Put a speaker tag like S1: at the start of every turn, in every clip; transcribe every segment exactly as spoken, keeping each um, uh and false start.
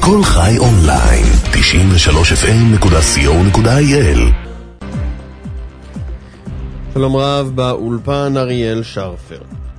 S1: כל חי אונליין, תשעים ושלוש אף אם נקודה סי או נקודה איי אל.
S2: שלום רב, באולפן אריאל שרפר.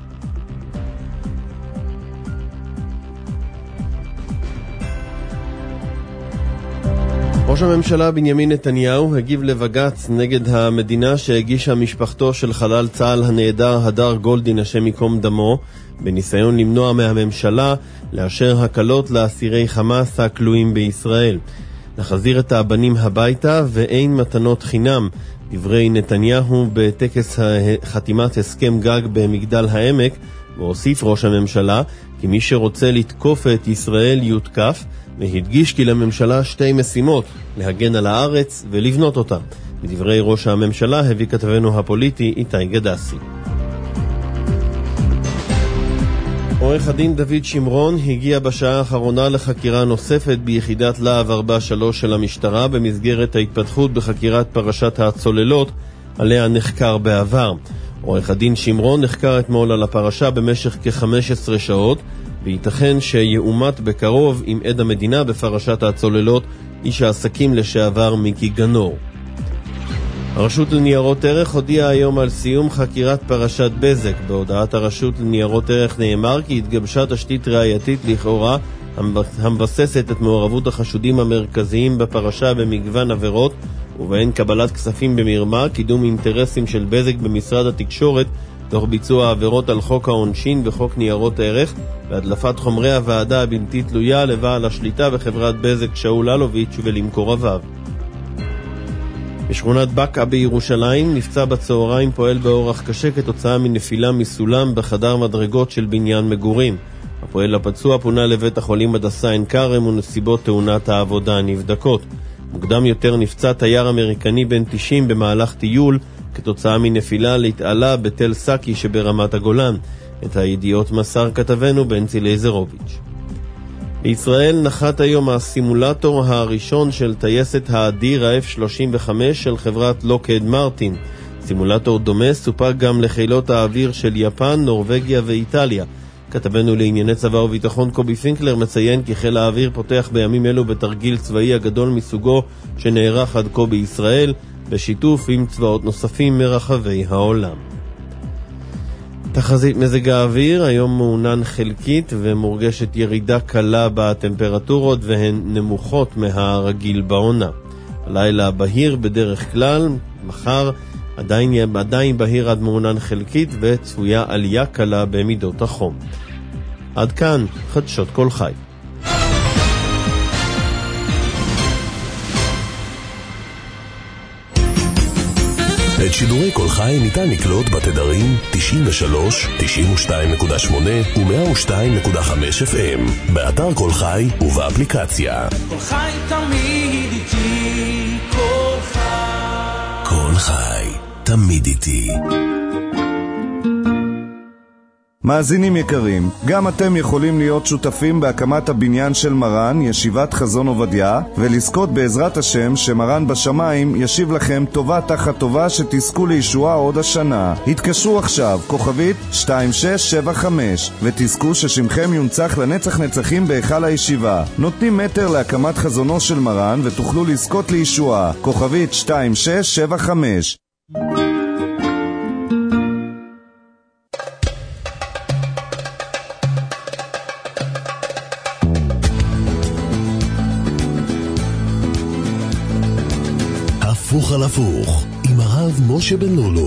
S2: ראש הממשלה בנימין נתניהו הגיב לבג"ץ נגד המדינה שהגישה משפחתו של חלל צה"ל הנעדר הדר גולדין השם ייקום דמו, בניסיון למנוע מהממשלה לאשר הקלות לאסירי חמאס הכלואים בישראל. נחזיר את הבנים הביתה ואין מתנות חינם, דברי נתניהו בטקס חתימת הסכם גג במגדל העמק, והוסיף ראש הממשלה כי מי שרוצה לתקוף את ישראל יותקף, והדגיש כי לממשלה שתי משימות, להגן על הארץ ולבנות אותה. בדברי ראש הממשלה הביא כתבנו הפוליטי איתי גדסי. עורך הדין דוד שמרון הגיע בשעה האחרונה לחקירה נוספת ביחידת להב ארבע שלוש של המשטרה במסגרת ההתפתחות בחקירת פרשת הצוללות עליה נחקר בעבר. עורך הדין שמרון נחקר אתמול על הפרשה במשך כ-חמש עשרה שעות, וייתכן שיאומת בקרוב עם עד המדינה בפרשת הצוללות איש העסקים לשעבר מיקי גנור. הרשות לניירות ערך הודיעה היום על סיום חקירת פרשת בזק. בהודעת הרשות לניירות ערך נאמר כי התגבשה תשתית ראייתית לכאורה המבססת את מעורבות החשודים המרכזיים בפרשה במגוון עבירות, ובהן קבלת כספים במרמה, קידום אינטרסים של בזק במשרד התקשורת תוך ביצוע עבירות על חוק העונשין וחוק ניירות ערך, והדלפת חומרי הוועדה הבלתי תלויה לבעל השליטה בחברת בזק שאול אלוביץ' ולמקורביו. בשכונת בקעה בירושלים נפצע בצהריים פועל באורח קשה כתוצאה מנפילה מסולם בחדר מדרגות של בניין מגורים. הפועל הפצוע פונה לבית החולים הדסה עין כרם ונסיבות תאונת העבודה נבדקות. מוקדם יותר נפצע תייר אמריקני בן תשעים במהלך טיול כתוצאה מנפילה להתעלה בתל סקי שברמת הגולן. את הידיעות מסר כתבנו בנצי לייזרוביץ'. בישראל נחת היום הסימולטור הראשון של טייסת האדיר ה-אף שלושים וחמש של חברת לוקהיד מרטין. סימולטור דומה סופק גם לחילות האוויר של יפן, נורווגיה ואיטליה. כתבנו לענייני צבא וביטחון קובי פינקלר מציין כי חיל האוויר פותח בימים אלו בתרגיל צבאי הגדול מסוגו שנערך עד כה בישראל, בשיתוף עם צבאות נוספים מרחבי העולם. תחזית מזג האוויר, היום מעונן חלקית ומורגשת ירידה קלה בטמפרטורות והן נמוכות מהרגיל בעונה. הלילה בהיר בדרך כלל, מחר עדיין, עדיין בהיר עד מעונן חלקית וצפויה עלייה קלה במידות החום. עד כאן חדשות כל חי.
S1: את שידורי כל חי ניתן לקלוט בתדרים תשעים ושלוש, תשעים ושתיים נקודה שמונה ו-מאה ושתיים נקודה חמש אף אם, באתר כל חי ובאפליקציה.
S3: כל חי תמיד איתי, כל חי.
S1: כל חי תמיד איתי.
S4: מאזינים יקרים, גם אתם יכולים להיות שותפים בהקמת הבניין של מרן, ישיבת חזון עובדיה, ולזכות בעזרת השם שמרן בשמיים ישיב לכם טובה תחת טובה שתזכו לישועה עוד השנה. התקשרו עכשיו, כוכבית שתיים שש שבע חמש, ותזכו ששמכם יונצח לנצח נצחים בהיכל הישיבה. נותנים מטר להקמת חזונו של מרן ותוכלו לזכות לישועה. כוכבית שתיים שש שבע חמש.
S1: הפוך על הפוך, עם הרב משה בן לולו.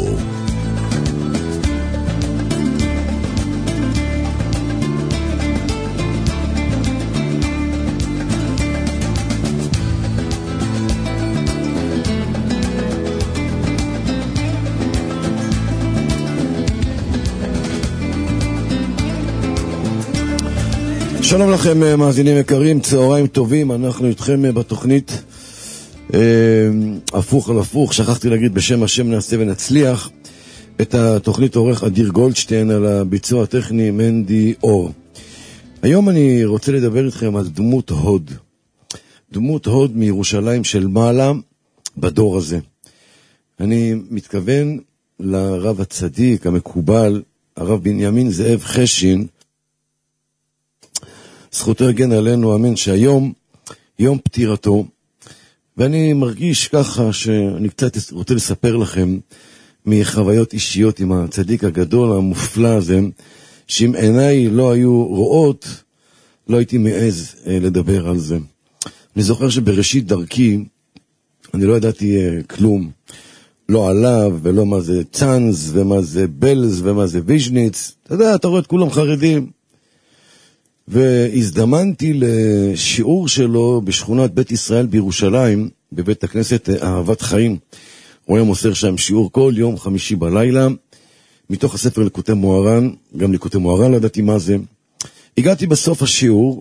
S5: שלום לכם מאזינים יקרים, צהריים טובים, אנחנו איתכם בתוכנית הפוך על הפוך, שכחתי להגיד בשם השם נעשה ונצליח. את התוכנית עורך אדיר גולדשטיין, על הביצוע הטכני מנדי אור. היום אני רוצה לדבר איתכם על דמות הוד, דמות הוד מירושלים של מעלה בדור הזה. אני מתכוון לרב הצדיק המקובל, הרב בנימין זאב חשין, זכותו יגן עלינו, אמן, שהיום יום פטירתו, ואני מרגיש ככה שאני קצת רוצה לספר לכם מחוויות אישיות עם הצדיק הגדול המופלא הזה, שאם עיניי לא היו רואות, לא הייתי מעז אה, לדבר על זה. אני זוכר שבראשית דרכי, אני לא ידעתי אה, כלום, לא עליו ולא מה זה צאנז ומה זה בלז ומה זה ויז'ניץ, אתה יודע, אתה רואה את כולם חרדים. והזדמנתי לשיעור שלו בשכונת בית ישראל בירושלים, בבית הכנסת אהבת חיים. הוא היה מוסר שם שיעור כל יום חמישי בלילה, מתוך הספר ליקוטי מוהר"ן, גם ליקוטי מוהר"ן לא ידעתי מה זה. הגעתי בסוף השיעור,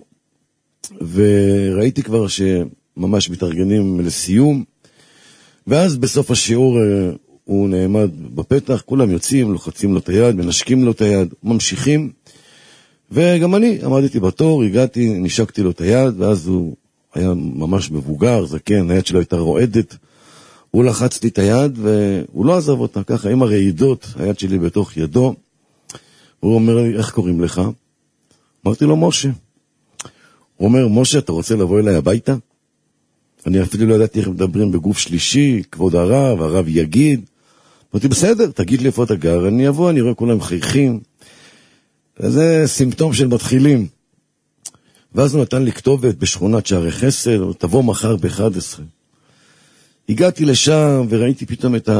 S5: וראיתי כבר שממש מתארגנים לסיום, ואז בסוף השיעור הוא נעמד בפתח, כולם יוצאים, לוחצים לו את היד, מנשקים לו את היד, ממשיכים, וגם אני עמדתי בתור, הגעתי, נשקתי לו את היד, ואז הוא היה ממש מבוגר, זקן, היד שלו הייתה רועדת, הוא לחץ לי את היד, והוא לא עזב אותה, ככה, עם הרעידות, היד שלי בתוך ידו, הוא אומר לי, איך קוראים לך? אמרתי לו, משה. הוא אומר, משה, אתה רוצה לבוא אליי הביתה? אני אפילו לא ידעתי איך מדברים בגוף שלישי, כבוד הרב, הרב יגיד. אמרתי, בסדר, תגיד לי איפה אתה גר, אני אבוא, אני רואה כולם חייכים. וזה סימפטום של מתחילים. ואז הוא נתן לי כתובת בשכונת שערי חסד, תבוא מחר ב-אחת עשרה. הגעתי לשם וראיתי פתאום את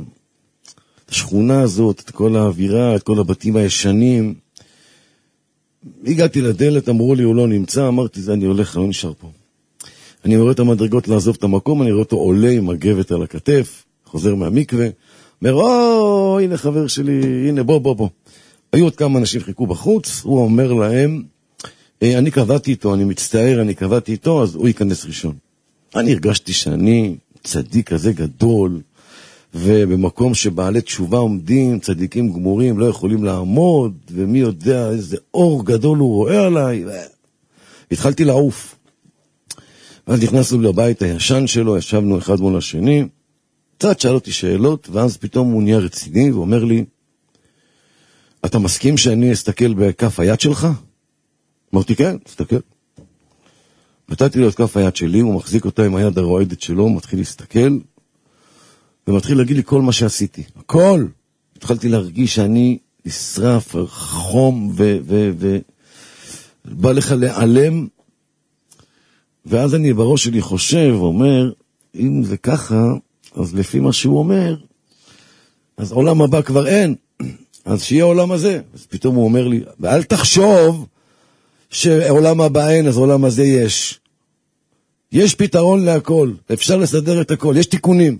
S5: השכונה הזאת, את כל האווירה, את כל הבתים הישנים. הגעתי לדלת, אמרו לי, הוא לא נמצא, אמרתי, זה אני הולך, לא נשאר פה. אני רואה את המדרגות לעזוב את המקום, אני רואה אותו עולה עם הגבת על הכתף, חוזר מהמקווה, אומר, או, הנה חבר שלי, הנה, בוא, בוא, בוא. היו עוד כמה אנשים חיכו בחוץ, הוא אומר להם, אני קבעתי איתו, אני מצטער, אני קבעתי איתו, אז הוא ייכנס ראשון. אני הרגשתי שאני צדיק כזה גדול, ובמקום שבעלי תשובה עומדים, צדיקים גמורים, לא יכולים לעמוד, ומי יודע איזה אור גדול הוא רואה עליי. התחלתי לעוף. ואז נכנסנו לבית הישן שלו, ישבנו אחד מול השני, קצת שאל אותי שאלות, ואז פתאום הוא נהיה רציני, ואומר לי, אתה מסכים שאני אסתכל בכף היד שלך? אמרתי, כן, תסתכל. נתתי לו את כף היד שלי, הוא מחזיק אותה עם היד הרועדת שלו, הוא מתחיל להסתכל, ומתחיל להגיד לי כל מה שעשיתי. הכל! התחלתי להרגיש שאני נשרף, חום, ו... ו, ו בא לך להיעלם, ואז אני בראש שלי חושב, אומר, אם זה ככה, אז לפי מה שהוא אומר, אז עולם הבא כבר אין, אז שיהיה עולם הזה. אז פתאום הוא אומר לי, ואל תחשוב שעולם הבא אין, אז עולם הזה יש. יש פתרון להכל, אפשר לסדר את הכל, יש תיקונים.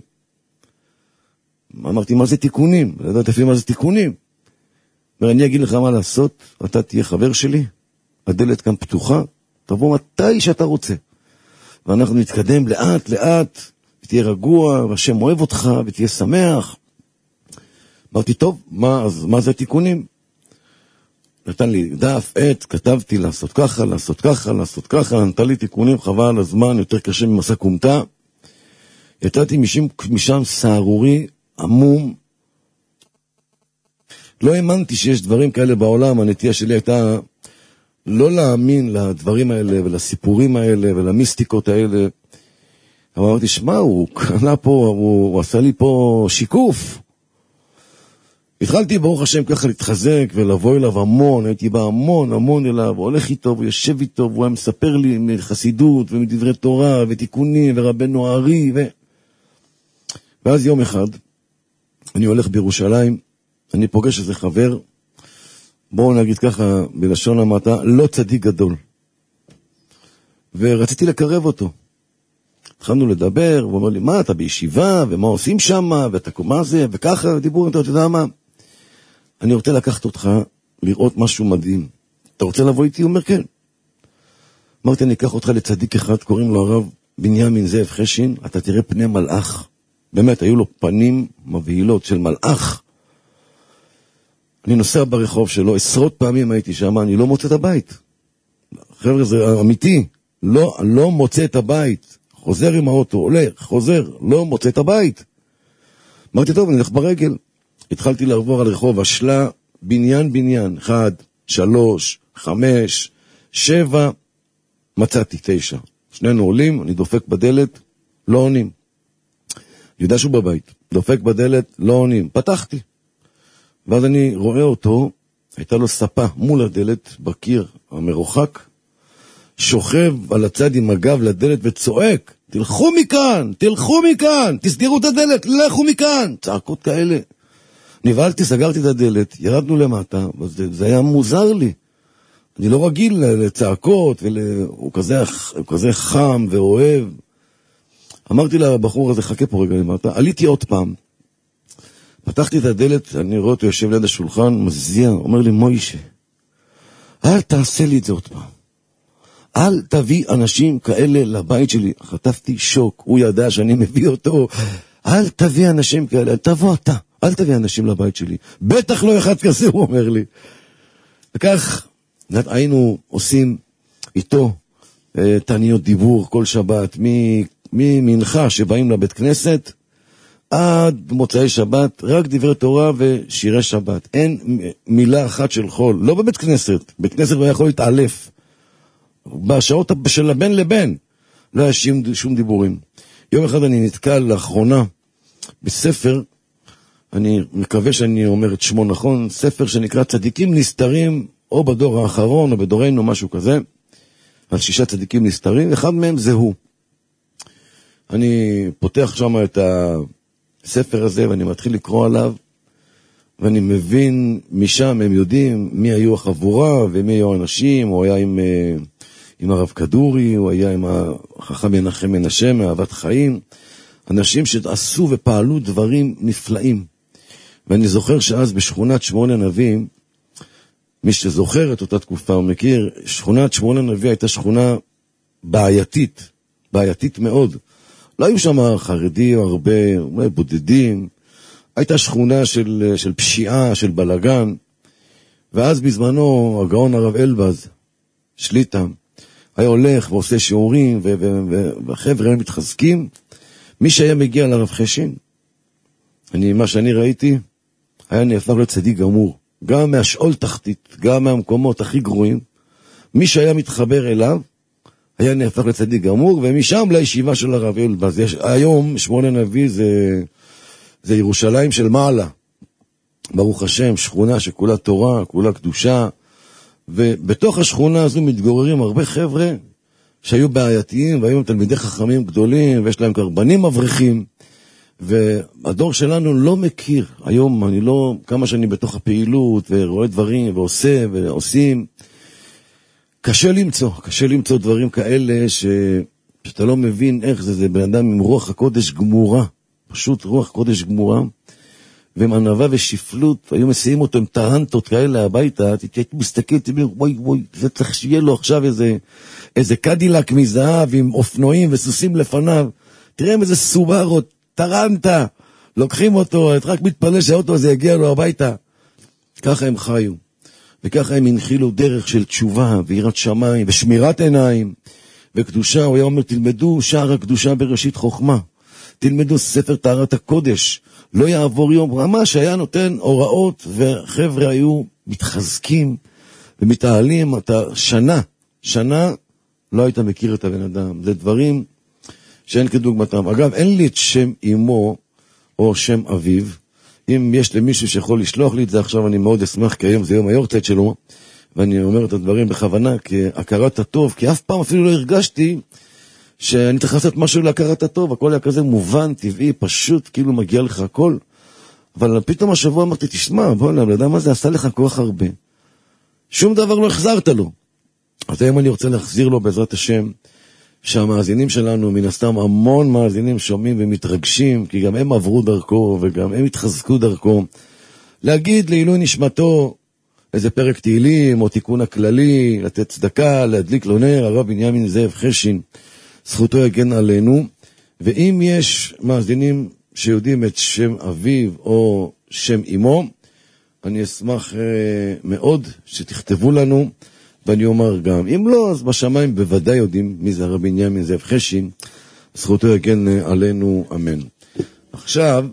S5: אמרתי, מה זה תיקונים? לא יודעת לפי מה זה תיקונים. ואני אגיד לך מה לעשות, אתה תהיה חבר שלי, הדלת כאן פתוחה, תבוא מתי שאתה רוצה. ואנחנו נתקדם לאט לאט, ותהיה רגוע, והשם אוהב אותך, ותהיה שמח. אמרתי, טוב, מה, אז מה זה תיקונים? נתן לי דף, עט, כתבתי לעשות ככה, לעשות ככה, לעשות ככה, נתן לי תיקונים, חבל על הזמן, יותר קשה ממסע קומתה. יתרתי משם, משם סערורי, עמום. לא האמנתי שיש דברים כאלה בעולם, הנטייה שלי הייתה לא להאמין לדברים האלה ולסיפורים האלה ולמיסטיקות האלה. אבל אמרתי, שמה, הוא קנה פה, הוא, הוא עשה לי פה שיקוף. התחלתי ברוך השם ככה להתחזק ולבוא אליו המון, הייתי בא המון המון אליו, הולך איתו, הוא יושב איתו, והוא היה מספר לי מחסידות ומדברי תורה ותיקונים ורבנו הארי ו... ואז יום אחד, אני הולך בירושלים, אני פוגש איזה חבר, בואו נגיד ככה, בלשון המעטה, לא צדיק גדול. ורציתי לקרב אותו. התחלנו לדבר, הוא אומר לי, מה, אתה בישיבה, ומה עושים שם, ואתה מה זה, וככה, דיבור, אתה יודע מה? אני רוצה לקחת אותך, לראות משהו מדהים. אתה רוצה לבוא איתי? הוא אומר, כן. אמרתי, אני אקח אותך לצדיק אחד, קוראים לו הרב בנימין זאב חשין, אתה תראה פני מלאך. באמת, היו לו פנים מבהילות של מלאך. אני נוסע ברחוב שלו, עשרות פעמים הייתי שם, אני לא מוצא את הבית. חבר'ה, זה אמיתי. לא, לא מוצא את הבית. חוזר עם האוטו, הולך, חוזר, לא מוצא את הבית. אמרתי, טוב, אני הולך ברגל. התחלתי לעבור על רחוב השלה, בניין בניין, אחד, שלוש, חמש, שבע, מצאתי תשע. שנינו עולים, אני דופק בדלת, לא עונים. אני יודע שהוא בבית, דופק בדלת, לא עונים. פתחתי. ואז אני רואה אותו, הייתה לו ספה מול הדלת, בקיר המרוחק, שוכב על הצד עם הגב לדלת וצועק, תלכו מכאן, תלכו מכאן, תסגרו את הדלת, לכו מכאן. צעקות כאלה. נבהלתי, סגרתי את הדלת, ירדנו למטה, וזה, זה היה מוזר לי. אני לא רגיל לצעקות, והוא כזה, הוא כזה חם ואוהב. אמרתי לבחור הזה, חכה פה רגע למטה, עליתי עוד פעם. פתחתי את הדלת, אני רואה אותו יושב ליד השולחן, מזיע, אומר לי, מוישה, אל תעשה לי את זה עוד פעם. אל תביא אנשים כאלה לבית שלי. חטפתי שוק, הוא ידע שאני מביא אותו. אל תביא אנשים כאלה, תבוא אתה, אל תביא אנשים לבית שלי. בטח לא אחד כזה, הוא אומר לי. וכך היינו עושים איתו אה, תניות דיבור כל שבת, ממנחה שבאים לבית כנסת, עד מוצאי שבת, רק דברי תורה ושירי שבת. אין מילה אחת של חול, לא בבית כנסת, בית כנסת לא יכול להתעלף. בשעות של הבן לבן, לא היה שום דיבורים. יום אחד אני נתקל לאחרונה בספר, אני מקווה שאני אומר את שמו נכון, ספר שנקרא צדיקים נסתרים, או בדור האחרון, או בדורנו, משהו כזה, על שישה צדיקים נסתרים, אחד מהם זה הוא. אני פותח שם את הספר הזה, ואני מתחיל לקרוא עליו, ואני מבין משם, הם יודעים מי היו החבורה, ומי היו האנשים, הוא היה עם, עם הרב כדורי, הוא היה עם החכם מנחם מנשה, מאהבת חיים, אנשים שעשו ופעלו דברים נפלאים. ואני זוכר שאז בשכונת שמואל הנביא, מי שזוכר את אותה תקופה, הוא מכיר, שכונת שמואל הנביא הייתה שכונה בעייתית, בעייתית מאוד. לא היו שם חרדים הרבה, אולי בודדים, הייתה שכונה של, של פשיעה, של בלגן, ואז בזמנו הגאון הרב אלבז, שליטה, היה הולך ועושה שיעורים, ו- ו- ו- והחבר'ה הם מתחזקים, מי שהיה מגיע לרב חשין, אני, מה שאני ראיתי, היה נהפך לצדיק גמור, גם מהשאול תחתית, גם מהמקומות הכי גרועים, מי שהיה מתחבר אליו, היה נהפך לצדיק גמור, ומשם לישיבה של הרב אלבז. יש, היום שמואל הנביא זה, זה ירושלים של מעלה, ברוך השם, שכונה שכולה תורה, כולה קדושה, ובתוך השכונה הזו מתגוררים הרבה חבר'ה, שהיו בעייתיים, והיו תלמידי חכמים גדולים, ויש להם קרבנים מבריחים, והדור שלנו לא מכיר, היום אני לא, כמה שאני בתוך הפעילות, ורואה דברים, ועושה, ועושים, קשה למצוא, קשה למצוא דברים כאלה, ש... שאתה לא מבין איך זה, זה בן אדם עם רוח הקודש גמורה, פשוט רוח קודש גמורה, ועם ענווה ושפלות, היו מסיעים אותו עם טרנטות כאלה הביתה, הייתי מסתכל, הייתי אומר, וואי וואי, זה צריך שיהיה לו עכשיו איזה, איזה קדילק מזהב, עם אופנועים וסוסים לפניו, תראה איזה סוברות, טרנטה, לוקחים אותו, את רק מתפלא שהאוטו הזה יגיע לו הביתה. ככה הם חיו, וככה הם הנחילו דרך של תשובה, ויראת שמיים, ושמירת עיניים, וקדושה. הוא היה אומר, תלמדו שער הקדושה בראשית חוכמה, תלמדו ספר טהרת הקודש, לא יעבור יום, ממש היה נותן הוראות, וחבר'ה היו מתחזקים, ומתעלים, אתה שנה, שנה, לא היית מכיר את הבן אדם. זה דברים שאין כדוגמתם. אגב, אין לי את שם אמו, או שם אביו, אם יש למישהו שיכול לשלוח לי את זה עכשיו, אני מאוד אשמח, כי היום זה יום היורצייט שלו, ואני אומר את הדברים בכוונה, כהכרת הטוב, כי אף פעם אפילו לא הרגשתי, שאני צריך לעשות משהו להכרת הטוב, הכל היה כזה מובן, טבעי, פשוט, כאילו מגיע לך הכל, אבל פתאום השבוע אמרתי, תשמע, בוא נע, לדעת מה זה עשה לך כוח הרבה, שום דבר לא החזרת לו, אז היום אני רוצה להחזיר לו בעזרת השם, שהמאזינים שלנו, מן הסתם המון מאזינים שומעים ומתרגשים, כי גם הם עברו דרכו, וגם הם התחזקו דרכו, להגיד לעילוי נשמתו, איזה פרק תהילים, או תיקון הכללי, לתת צדקה, להדליק לו נר, הרב בנימין זאב חשין, זכותו יגן עלינו, ואם יש מאזינים שיודעים את שם אביו או שם אמו, אני אשמח אה, מאוד שתכתבו לנו, ואני אומר גם, אם לא, אז בשמיים בוודאי יודעים מי זה הרב בנימין זאב חשין, זכותו יגן עלינו, אמן. עכשיו,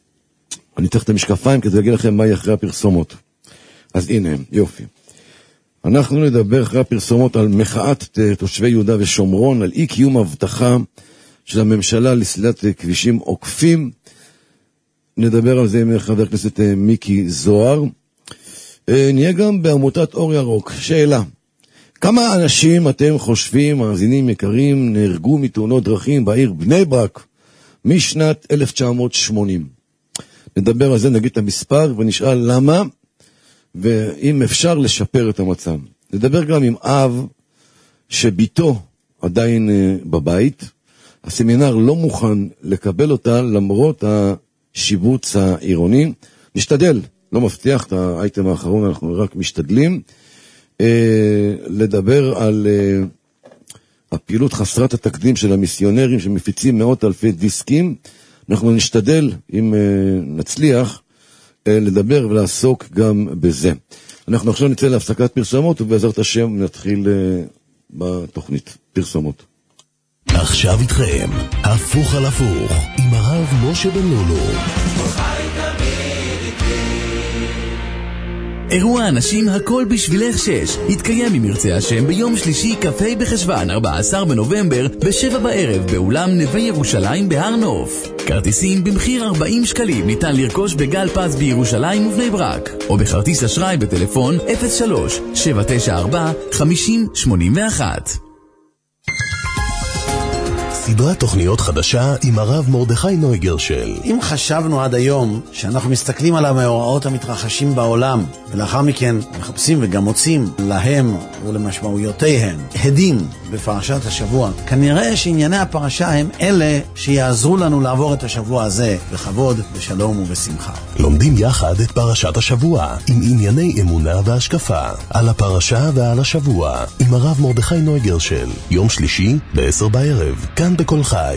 S5: אני צריך את המשקפיים כדי להגיד לכם מהי אחרי הפרסומות. אז הנה הם, יופי. אנחנו נדבר אחרי הפרסומות על מחאת תושבי יהודה ושומרון, על אי קיום הבטחה של הממשלה לסלילת כבישים עוקפים. נדבר על זה עם חבר הכנסת מיקי זוהר. נהיה גם בעמותת אור ירוק. שאלה, כמה אנשים אתם חושבים, מאזינים יקרים, נהרגו מתאונות דרכים בעיר בני ברק משנת אלף תשע מאות שמונים? נדבר על זה, נגיד את המספר ונשאל למה, ואם אפשר לשפר את המצב. נדבר גם עם אב שביתו עדיין בבית, הסמינר לא מוכן לקבל אותה למרות השיבוץ העירוני. נשתדל, לא מבטיח את האייטם האחרון, אנחנו רק משתדלים אה, לדבר על אה, הפעילות חסרת התקדים של המיסיונרים שמפיצים מאות אלפי דיסקים. אנחנו נשתדל, אם אה, נצליח, אה, לדבר ולעסוק גם בזה. אנחנו עכשיו נצא להפסקת פרסומות, ובעזרת השם נתחיל אה, בתוכנית פרסומות.
S1: עכשיו איתכם, הפוך על הפוך, עם הרב משה בן לולו.
S6: אירוע אנשים הכל בשבילך שש יתקיים אם ירצה השם ביום שלישי כ"ה בחשוון ארבעה עשר בנובמבר בשבע בערב באולם נווה ירושלים בהר נוף. כרטיסים במחיר ארבעים שקלים ניתן לרכוש בגל פז בירושלים ובני ברק, או בכרטיס אשראי בטלפון אפס שלוש שבע תשע ארבע חמש אפס שמונה אחת.
S1: סדרת תוכניות חדשה עם הרב מרדכי נוי גרשל.
S7: אם חשבנו עד היום שאנחנו מסתכלים על המאורעות המתרחשים בעולם, ולאחר מכן מחפשים וגם מוצאים להם ולמשמעויותיהם הדים בפרשת השבוע, כנראה שענייני הפרשה הם אלה שיעזרו לנו לעבור את השבוע הזה בכבוד, בשלום ובשמחה.
S1: לומדים יחד את פרשת השבוע עם ענייני אמונה והשקפה על הפרשה ועל השבוע עם הרב מרדכי נוי גרשל, יום שלישי בעשר בערב, כאן בכל חי.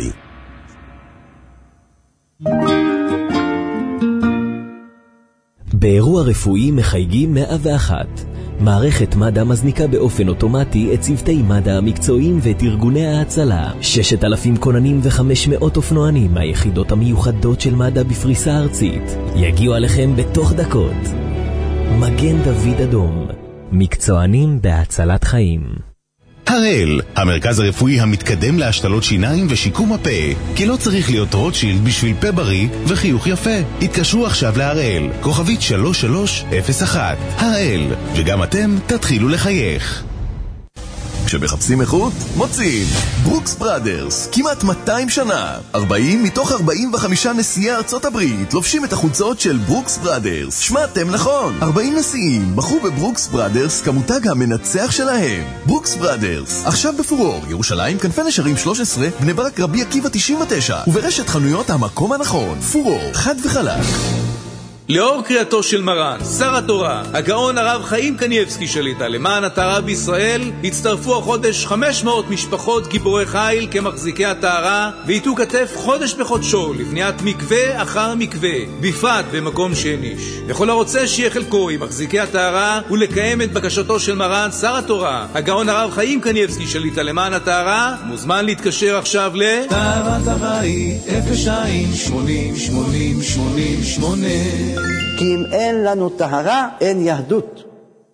S8: באירוע רפואי מחייגים מאה ואחת. מערכת מד"א מזניקה באופן אוטומטי את צוותי מד"א המקצועיים ואת ארגוני ההצלה. ששת אלפים כוננים וחמש מאות אופנוענים מהיחידות המיוחדות של מד"א בפריסה ארצית יגיעו עליכם בתוך דקות. מגן דוד אדום, מקצוענים בהצלת חיים.
S9: הראל, המרכז הרפואי המתקדם להשתלות שיניים ושיקום הפה, כי לא צריך להיות רוטשילד בשביל פה בריא וחיוך יפה. התקשרו עכשיו להראל, כוכבית שלוש שלוש אפס אחת. הראל, וגם אתם תתחילו לחייך.
S1: כשמחפשים איכות, מוצאים ברוקס בראדרס, כמעט מאתיים שנה, ארבעים מתוך ארבעים וחמישה נשיאי ארצות הברית לובשים את החולצות של ברוקס בראדרס. שמעתם נכון, ארבעים נשיאים בחרו בברוקס בראדרס כמותג המנצח שלהם. ברוקס בראדרס, עכשיו בפורור, ירושלים, כנפי נשרים שלוש עשרה, בני ברק רבי עקיבא תשעים ותשע, וברשת חנויות המקום הנכון. פורור, חד וחלק.
S10: לאור קריאתו של מרן, שר התורה, הגאון הרב חיים קניאבסקי שליט"א, למען הטהרה בישראל, הצטרפו החודש חמש מאות משפחות גיבורי חיל כמחזיקי הטהרה, ויתו כתף חודש בחודשו לבניית מקווה אחר מקווה, בפרט במקום שהניש. לכל הרוצה שיהיה חלקו עם מחזיקי הטהרה ולקיים את בקשתו של מרן, שר התורה, הגאון הרב חיים קניאבסקי שליט"א, למען הטהרה, מוזמן להתקשר עכשיו ל...
S3: טהרת הבית אפס שתיים שמונים שמונים שמונים שמונה.
S11: כי אם אין לנו טהרה, אין יהדות.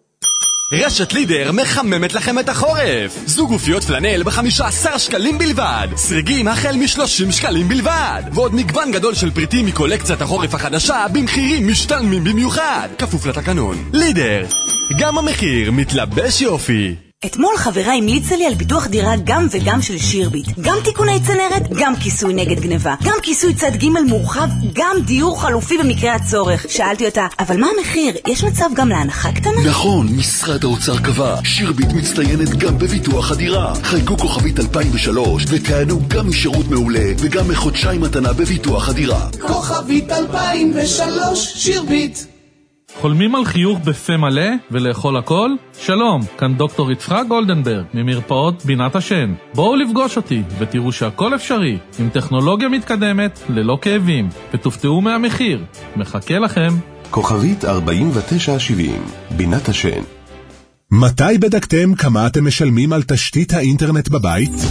S12: רשת לידר מחממת לכם את החורף. זוג גופיות פלנל ב-חמישה עשר שקלים בלבד. סריגים החל מ-שלושים שקלים בלבד. ועוד מגוון גדול של פריטים מקולקציית החורף החדשה במחירים משתלמים במיוחד. כפוף לתקנון. לידר, גם המחיר מתלבש יופי.
S13: אתמול חברה המליצה לי על ביטוח דירה גם וגם של שירביט. גם תיקוני צנרת, גם כיסוי נגד גניבה, גם כיסוי צד ג' מורחב, גם דיור חלופי במקרה הצורך. שאלתי אותה, אבל מה המחיר? יש מצב גם להנחה קטנה?
S14: נכון, משרד האוצר קבע. שירביט מצטיינת גם בביטוח הדירה. חייגו כוכבית אלפיים ושלוש ותענו גם משירות מעולה וגם מחודשיים מתנה בביטוח הדירה.
S3: כוכבית אלפיים ושלוש, שירביט.
S15: חולמים על חיוך בפה מלא ולאכול הכל? שלום, כאן דוקטור יצחק גולדנברג ממרפאות בינת השן. בואו לפגוש אותי ותראו שהכל אפשרי עם טכנולוגיה מתקדמת ללא כאבים, ותופתעו מהמחיר. מחכה לכם.
S1: כוכבית ארבעים ותשע שבעים, בינת השן.
S16: מתי בדקתם כמה אתם משלמים על תשתית האינטרנט בבית?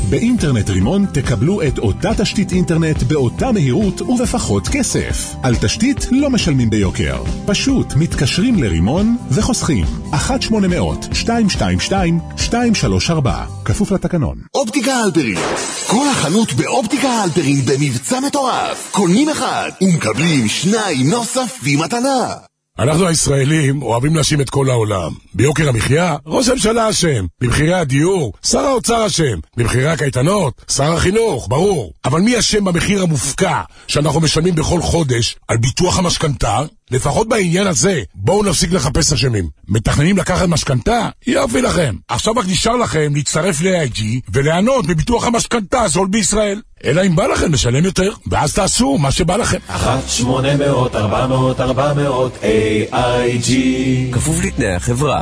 S16: באינטרנט רימון תקבלו את אותה תשתית אינטרנט באותה מהירות ובפחות כסף. על תשתית לא משלמים ביוקר. פשוט מתקשרים לרימון וחוסכים. אחת שמונה מאות שתיים שתיים שתיים שתיים שלוש ארבע. כפוף לתקנון.
S14: אופטיקה הלפרין. כל החנות באופטיקה הלפרין במבצע מטורף. קונים אחד ומקבלים שניים נוספים מתנה.
S17: אנחנו הישראלים אוהבים להאשים את כל העולם. ביוקר המחיה, ראש הממשלה אשם. במחירי הדיור, שר האוצר אשם. במחירי הקייטנות, שר החינוך, ברור. אבל מי אשם במחיר המופקע שאנחנו משלמים בכל חודש על ביטוח המשכנתה? לפחות בעניין הזה, בואו נפסיק לחפש אשמים. מתכננים לקחת משכנתה? יופי לכם. עכשיו רק נשאר לכם להצטרף ל-איי איי ג'י וליהנות מביטוח המשכנתה הזול בישראל. אלא אם בא לכם לשלם יותר, ואז תעשו מה שבא לכם.
S3: אחת שמונה מאות ארבע מאות ארבע מאות איי איי ג'י.
S8: כפוף לתנאי החברה.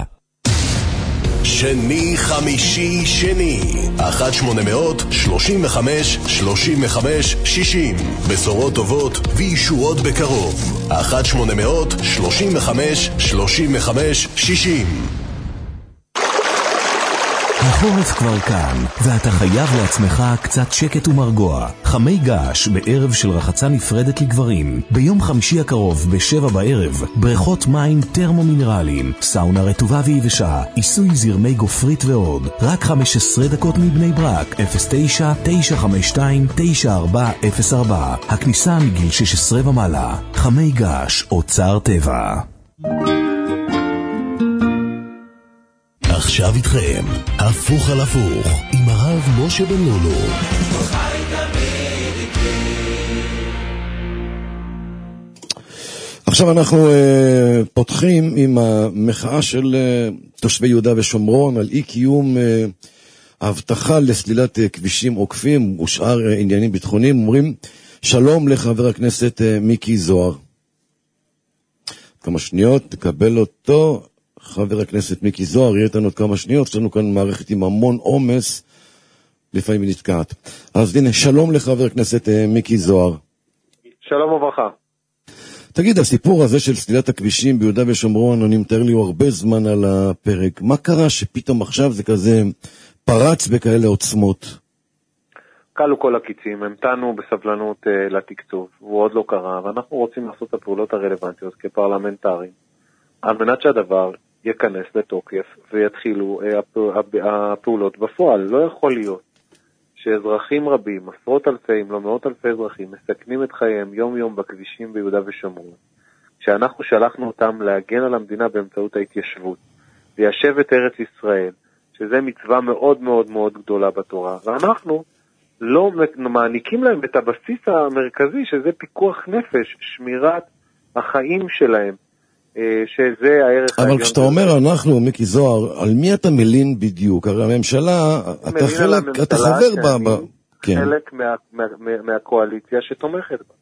S1: שני חמישי שני אחת שמונה מאות שלושים וחמש שלושים וחמש שישים. בשורות טובות וישועות בקרוב. אחת שמונה מאות שלושים וחמש שלושים וחמש שישים.
S8: החורף כבר כאן, ואתה חייב לעצמך קצת שקט ומרגוע. חמי געש בערב של רחצה נפרדת לגברים. ביום חמישי הקרוב בשבע בערב, בריכות מים טרמומינרליים, סאונה רטובה ויבשה, עיסוי זרמי גופרית ועוד. רק חמש עשרה דקות מבני ברק, אפס תשע תשע חמש שתיים תשע ארבע אפס ארבע. הכניסה מגיל שש עשרה ומעלה. חמי געש, אוצר טבע.
S1: עכשיו איתכם, הפוך על הפוך, עם הרב משה בן לולו.
S5: עכשיו אנחנו uh, פותחים עם המחאה של uh, תושבי יהודה ושומרון על אי קיום uh, ההבטחה לסלילת uh, כבישים עוקפים ושאר uh, עניינים ביטחוניים. אומרים שלום לחבר הכנסת uh, מיקי זוהר. כמה שניות, תקבל אותו. חבר הכנסת מיקי זוהר, יהיה איתנו עוד כמה שניות, יש לנו כאן מערכת עם המון עומס, לפעמים היא נתקעת. אז הנה, שלום לחבר הכנסת מיקי זוהר.
S18: שלום וברכה.
S5: תגיד, הסיפור הזה של סלילת הכבישים ביהודה ושומרון, אני מתאר לי הוא הרבה זמן על הפרק. מה קרה שפתאום עכשיו זה כזה פרץ בכאלה עוצמות?
S18: קלו כל הקיצים, המתנו בסבלנות uh, לתקצוב, והוא עוד לא קרה, ואנחנו רוצים לעשות את הפעולות הרלוונטיות כפרלמנטרים, על מנת שהדבר יכנס לתוקף ויתחילו הפעולות בפועל. לא יכול להיות שאזרחים רבים, עשרות אלפי, אם לא מאות אלפי אזרחים, מסכנים את חייהם יום יום בכבישים ביהודה ושומרון, כשאנחנו שלחנו אותם להגן על המדינה באמצעות ההתיישבות, ליישב את ארץ ישראל, שזה מצווה מאוד מאוד מאוד גדולה בתורה, ואנחנו לא מעניקים להם את הבסיס המרכזי, שזה פיקוח נפש, שמירת החיים שלהם, שזה הערך.
S5: אבל כשאתה אומר אנחנו, מיקי זוהר, על מי אתה מלין בדיוק? הרי הממשלה, אתה חלק, אתה חבר בה.
S18: חלק מהקואליציה שתומכת בה.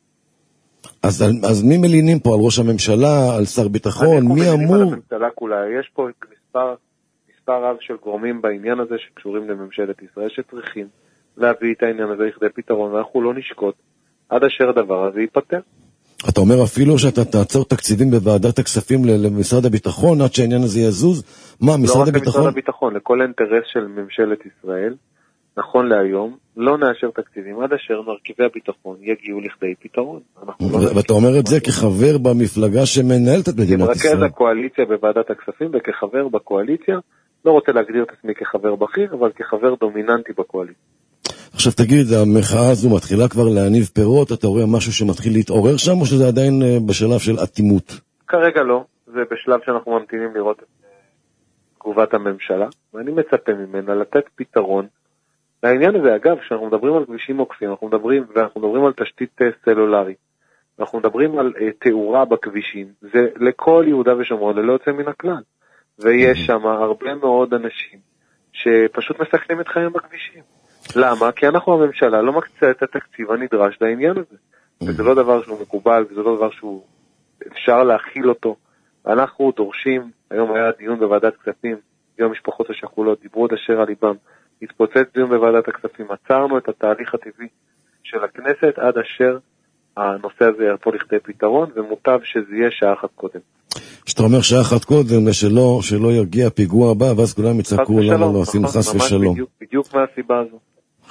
S5: אז מי מלינים פה? על ראש הממשלה, על שר ביטחון? מי אמור? על
S18: הממשלה כולה. יש פה מספר רב של גורמים בעניין הזה שקשורים לממשלת ישראל שצריכים להביא את העניין הזה לכדי פתרון, ואנחנו לא נשקוט עד אשר הדבר הזה ייפתר.
S5: אתה אומר אפילו שאתה תעצור תקציבים בוועדת הכספים למשרד הביטחון עד שהעניין הזה יזוז? מה, משרד הביטחון?
S18: לא רק משרד הביטחון, לכל אינטרס של ממשלת ישראל, נכון להיום, לא נאשר תקציבים עד אשר מרכיבי הביטחון יגיעו לכדי פתרון.
S5: ואתה אומר את זה כחבר במפלגה שמנהלת את מדינת ישראל.
S18: כמרכז הקואליציה בוועדת הכספים וכחבר בקואליציה, לא רוצה להגדיר את עצמי כחבר בכיר, אבל כחבר דומיננטי בקואליציה.
S5: עכשיו תגיד, המחאה הזו מתחילה כבר להניב פירות, אתה רואה משהו שמתחיל להתעורר שם, או שזה עדיין בשלב של אטימות?
S18: כרגע לא, זה בשלב שאנחנו ממתינים לראות את תגובת הממשלה, ואני מצפה ממנה לתת פתרון לעניין הזה. אגב, כשאנחנו מדברים על כבישים עוקפים, אנחנו מדברים, ואנחנו מדברים על תשתית סלולרית, אנחנו מדברים על תאורה בכבישים, זה לכל יהודה ושומרון, ללא יוצא מן הכלל, ויש שם הרבה מאוד אנשים שפשוט מסכנים את חיים בכבישים. למה? כי אנחנו הממשלה לא מקצה את התקציב הנדרש לעניין הזה. וזה לא דבר שהוא מקובל, וזה לא דבר שהוא אפשר להכיל אותו. אנחנו דורשים, היום היה דיון בוועדת כספים, יום המשפחות השכולות, דיברו את אשר על ליבם, התפוצץ דיון בוועדת הכספים, עצרנו את התהליך הטבעי של הכנסת עד אשר הנושא הזה ירפול לכדי פתרון, ומוטב שזה יהיה שעה אחת קודם.
S5: שאתה אומר שעה אחת קודם, שלא, שלא יגיע פיגוע הבא, ואז כולם יצעקו לנו לא עושים חס ושלום.
S18: בדיוק, בדיוק מהסיבה הזו.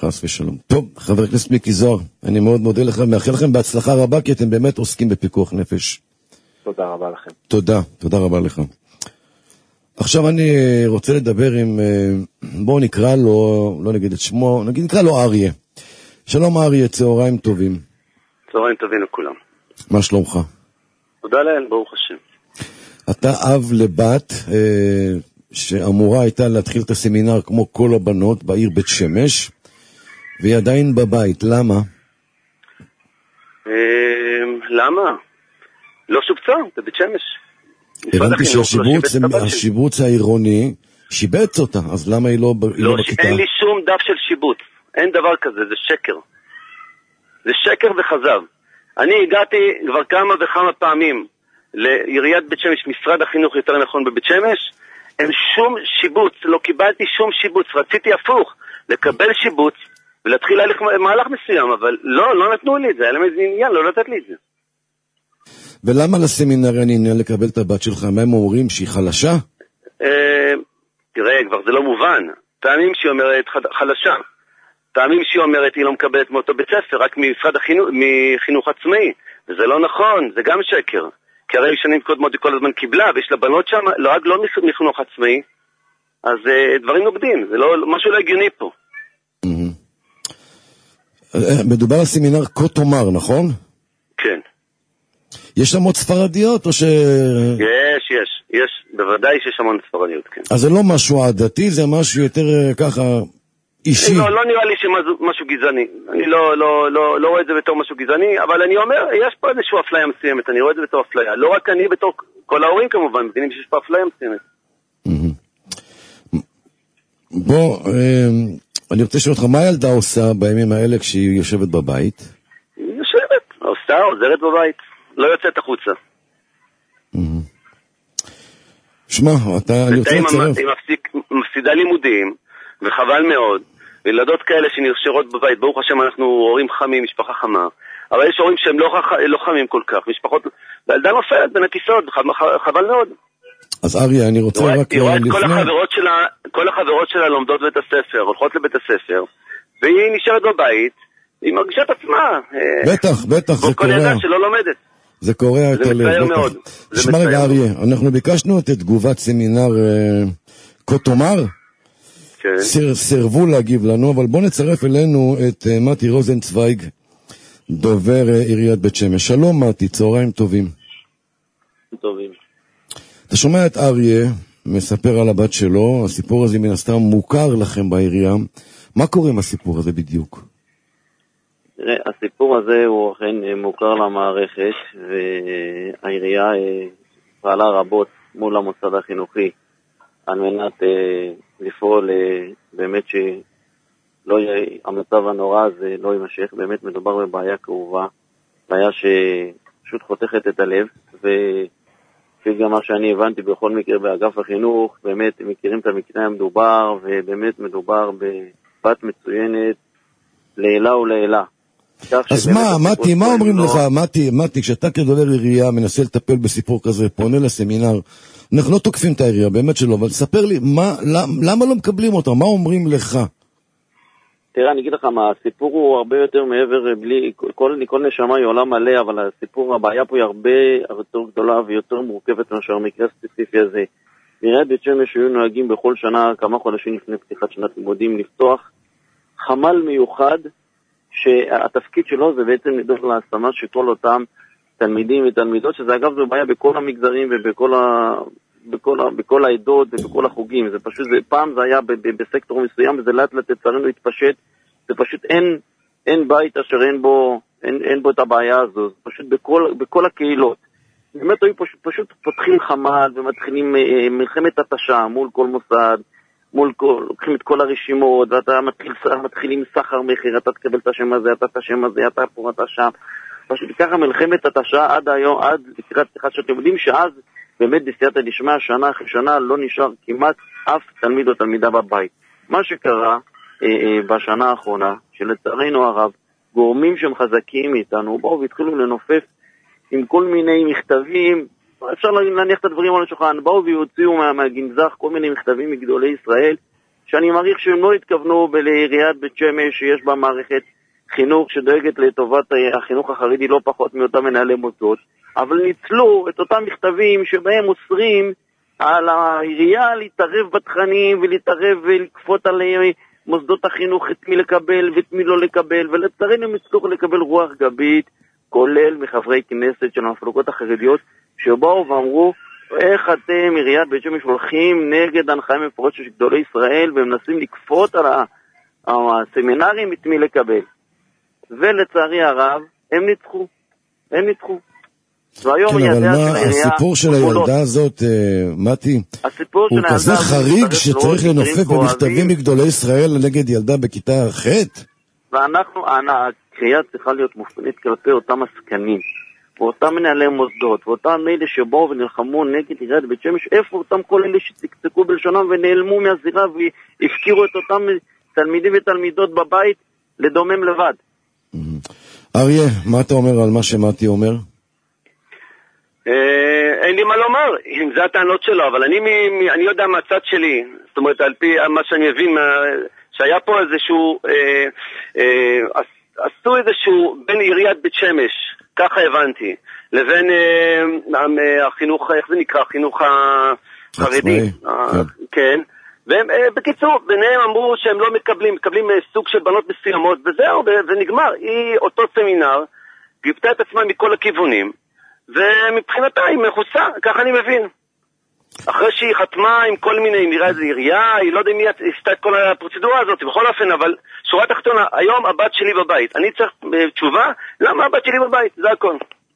S5: חס ושלום. טוב, חבר הכנסת מיקי זוהר, אני מאוד מודה לכם, מאחל לכם בהצלחה רבה, כי אתם באמת עוסקים בפיקוח נפש.
S18: תודה רבה לכם.
S5: תודה, תודה רבה לך. עכשיו אני רוצה לדבר עם, בואו נקרא לו, לא נגיד את שמו, נגיד נקרא לו אריה. שלום אריה, צהריים טובים.
S19: צהריים טובים לכולם.
S5: מה שלומך?
S19: תודה לאל, ברוך השם.
S5: אתה אב לבת אה, שאמורה הייתה להתחיל את הסמינר כמו כל הבנות בעיר בית שמש, והיא עדיין בבית, למה?
S19: אה, למה? לא שובצה, זה בית שמש.
S5: הבנתי שהשיבוץ העירוני שיבץ אותה, אז למה היא לא,
S19: לא,
S5: לא בכיתה?
S19: אין לי שום דף של שיבוץ, אין דבר כזה, זה שקר. זה שקר וחזב. אני הגעתי כבר כמה וכמה פעמים לעיריית בית שמש, משרד החינוך יותר נכון בבית שמש, אין שום שיבוץ, לא קיבלתי שום שיבוץ, רציתי הפוך, לקבל שיבוץ ולהתחיל להליך מהלך מסוים, אבל לא, לא נתנו לי את זה, היה להם איזה עניין, לא לתת לי את זה.
S5: ולמה לסמינר אין עניין לקבל את הבת שלך? מה הם אומרים, שהיא חלשה?
S19: תראה, כבר זה לא מובן. טעמים שהיא אומרת חלשה. טעמים שהיא אומרת היא לא מקבלת מאותו בית ספר, רק ממשרד החינוך, מחינוך עצמאי. וזה לא נכון, זה גם שקר. כי הרי שנים קודמות היא כל הזמן קיבלה, ויש לה בנות שם, לא, לא מחינוך עצמאי. אז דברים נוגדים, זה לא, משהו לא הגיוני פה.
S5: מדובר על סמינר קוטומר, נכון?
S19: כן.
S5: יש שם עוד ספרדיות או ש...
S19: יש, יש, יש, בוודאי שיש המון ספרדיות, כן.
S5: אז זה לא משהו עדתי, זה משהו יותר ככה אישי.
S19: לא, לא נראה לי שמשהו גזעני. אני לא, לא, לא, לא רואה את זה בתור משהו גזעני, אבל אני אומר, יש פה איזושהי אפליה מסוימת, אני רואה את זה בתור אפליה. לא רק אני, בתור כל ההורים כמובן, מבינים שיש פה אפליה מסוימת.
S5: בוא, אני רוצה לשאול אותך, מה הילדה עושה בימים האלה כשהיא יושבת בבית?
S19: היא יושבת, עושה, עוזרת בבית. לא יוצאת החוצה.
S5: שמע, אתה... אני רוצה לצרף.
S19: היא מפסידה לימודים, וחבל מאוד. ילדות כאלה שנרשרות בבית, ברוך השם אנחנו הורים חמים, משפחה חמה. אבל יש הורים שהם לא חמים כל כך. משפחות... והילדה נופלת בין הכיסאות, חבל מאוד.
S5: אז אריה, אני רוצה רק...
S19: כל החברות שלה לומדות בבית הספר, הולכות לבית הספר, והיא נשארת בבית, היא מרגישה את עצמה.
S5: בטח, בטח, זה קורה.
S19: כל ילדה שלא לומדת.
S5: זה קורע את הלב.
S19: זה מצער מאוד.
S5: שמע רגע אריה, אנחנו ביקשנו את תגובת סמינר קוטומר.
S19: כן.
S5: סרבו להגיב לנו, אבל בוא נצרף אלינו את מתי רוזנצוויג, דובר עיריית בית שמש. שלום מתי, צהריים טובים.
S19: טובים.
S5: אתה שומע את אריה, מספר על הבת שלו, הסיפור הזה מן הסתם מוכר לכם בעירייה. מה קורה עם הסיפור הזה בדיוק?
S20: תראה, הסיפור הזה הוא אכן מוכר למערכת, והעירייה פעלה רבות מול המוסד החינוכי על מנת לפעול באמת שלא יהיה, המצב הנורא הזה לא יימשך. באמת מדובר בבעיה כאובה, בעיה שפשוט חותכת את הלב, וכפי גם מה שאני הבנתי בכל מקרה באגף החינוך, באמת מכירים את המקרה המדובר, ובאמת מדובר בבת מצוינת לעילה ולעילה.
S5: אז מה, מתי, מה אומרים לך, מתי, מתי, כשאתה כדובר עירייה מנסה לטפל בסיפור כזה, פונה לסמינר, אנחנו לא תוקפים את העירייה, באמת שלא, אבל ספר לי, למה לא מקבלים אותה? מה אומרים לך?
S20: תראה, אני אגיד לך מה, הסיפור הוא הרבה יותר מעבר, בלי, כל נשמה היא עולם מלא, אבל הסיפור, הבעיה פה היא הרבה יותר גדולה ויותר מורכבת מאשר המקרה הספציפי הזה. בעיריית בית שמש היו נוהגים בכל שנה, כמה חודשים לפני פתיחת שנת לימודים, לפתוח חמ"ל מיוחד, שהתפקיד שלו זה בעצם לדאוג להשמה של כל אותם תלמידים ותלמידות, שזה אגב זו בעיה בכל המגזרים ובכל ה... בכל, ה... בכל העדות ובכל החוגים. זה פשוט, זה, פעם זה היה ב... ב... בסקטור מסוים, וזה לאט לאט לצערנו התפשט. זה פשוט אין, אין בית אשר אין בו, אין, אין בו את הבעיה הזו. זה פשוט בכל, בכל הקהילות. באמת היו פשוט, פשוט פותחים חמ"ל ומתחילים אה, מלחמת התשה מול כל מוסד, מול כל, לוקחים את כל הרשימות, ואתה מתחיל, מתחיל עם סחר מחיר, אתה תקבל את השם הזה, אתה את השם הזה, אתה פה, אתה שם. פשוט ככה מלחמת התשה עד היום, עד לקראת פתיחת שנת לימודים, שאז באמת בסייעתא דשמיא, שנה אחרי שנה לא נשאר כמעט אף תלמיד או תלמידה בבית. מה שקרה אה, אה, בשנה האחרונה, שלצערנו הרב, גורמים שהם חזקים מאיתנו, באו והתחילו לנופף עם כל מיני מכתבים, אפשר להניח את הדברים על השולחן, באו והוציאו מה, מהגנזך כל מיני מכתבים מגדולי ישראל, שאני מעריך שהם לא התכוונו לעיריית בית שמש שיש בה מערכת חינוך שדואגת לטובת החינוך החרדי לא פחות מאותם מנהלי מוסדות, אבל ניצלו את אותם מכתבים שבהם אוסרים על העירייה להתערב בתכנים ולהתערב ולקפות על מוסדות החינוך את מי לקבל ואת מי לא לקבל, ולצערנו הם הצליחו לקבל רוח גבית, כולל מחברי כנסת של המפלגות החרדיות, שבאו ואמרו, איך אתם, עיריית בית שמש, הולכים נגד הנחיה מפורשת של גדולי ישראל, ומנסים לקפות על הסמינרים את מי לקבל. ולצערי הרב, הם ניצחו. הם ניצחו. והיום
S5: כן, אבל מה, הסיפור של הילדה הזאת, מתי, הוא כזה חריג שצריך לנופף במכתבים מגדולי ישראל נגד ילדה בכיתה ח'?
S20: ואנחנו, הקריאה צריכה להיות מופנית כלפי אותם עסקנים, ואותם מנהלי מוסדות, ואותם אלה שבאו ונלחמו נגד עיריית בית שמש, איפה אותם כל אלה שצקצקו בלשונם ונעלמו מהזירה והפקירו את אותם תלמידים ותלמידות בבית לדומם לבד.
S5: אריה, מה אתה אומר על מה שמתי אומר?
S19: אין לי מה לומר, אם זה הטענות שלו, אבל אני יודע מהצד שלי, זאת אומרת, על פי מה שאני מבין, שהיה פה איזשהו, עשו איזשהו בין עיריית בית שמש, ככה הבנתי, לבין החינוך, איך זה נקרא, החינוך החרדי, כן, והם בקיצור, ביניהם אמרו שהם לא מקבלים, מקבלים סוג של בנות מסוימות, וזהו, זה נגמר, היא אותו סמינר, גיבתה את עצמה מכל הכיוונים, ומבחינתה היא מחוסה, ככה אני מבין. אחרי שהיא חתמה עם כל מיני, נראה איזה עירייה, היא לא יודע מי עשתה את כל הפרוצדורה הזאת, בכל אופן, אבל שורה תחתונה, היום הבת שלי בבית. אני צריך תשובה, למה הבת שלי בבית? זה הכל.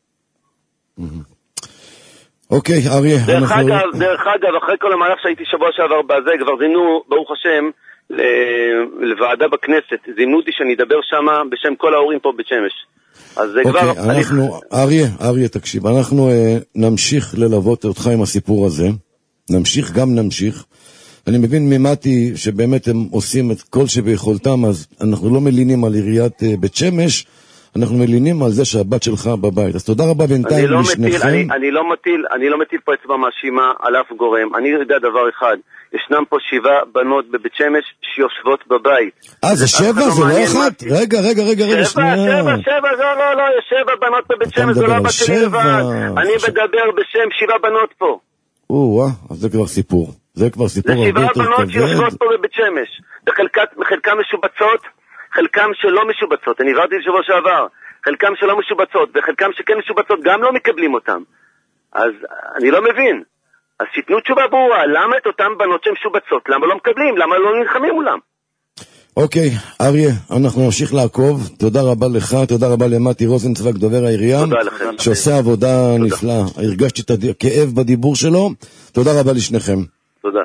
S5: אוקיי, אריה.
S19: דרך אגב, דרך אגב, אחרי כל המהלך שהייתי שבוע שעבר בזה, כבר זינו, ברוך השם, לוועדה בכנסת, זינו אותי שאני אדבר שמה בשם כל ההורים פה בית שמש. אז זה כבר...
S5: אוקיי, אנחנו, אריה, אריה, תקשיב, אנחנו נמשיך ללוות אותך עם הסיפור הזה, נמשיך, גם נמשיך. אני מבין ממתי שבאמת הם עושים את כל שביכולתם, אז אנחנו לא מלינים על עיריית בית שמש, אנחנו מלינים על זה שהבת שלך בבית. אז תודה רבה בינתיים לשניכם.
S19: אני, אני לא מטיל, אני לא מטיל פה אצבע מאשימה על אף גורם. אני יודע דבר אחד, ישנם פה שבעה בנות בבית שמש שיושבות בבית.
S5: אה, זה שבע? זה לא אחת? רגע, רגע, רגע, רגע,
S19: שנייה. שבע, שבע, שבע, לא, לא, לא, יש שבע בנות בבית שמש, זה לא בת שלי לבד. אני מדבר בשם שבעה בנות פה.
S5: או-אה, אז זה כבר סיפור. זה כבר סיפור הרבה יותר כבד.
S19: זה שבעה בנות שיושבות פה בבית שמש. בחלקם משובצות, חלקם שלא משובצות. אני עברתי לשבוע שעבר. חלקם שלא משובצות, וחלקם שכן משובצות, גם לא מקבלים אותם. אז אני לא מבין. אז שיתנו תשובה ברורה, למה את אותם בנות שהן משובצות, למה לא מקבלים, למה לא נלחמים מולם?
S5: אוקיי, אריה, אנחנו נמשיך לעקוב. תודה רבה לך, תודה רבה למתי רוזנצוויג, דובר העירייה, שעושה עבודה נפלאה. הרגשתי את הכאב בדיבור שלו. תודה רבה לשניכם.
S19: תודה.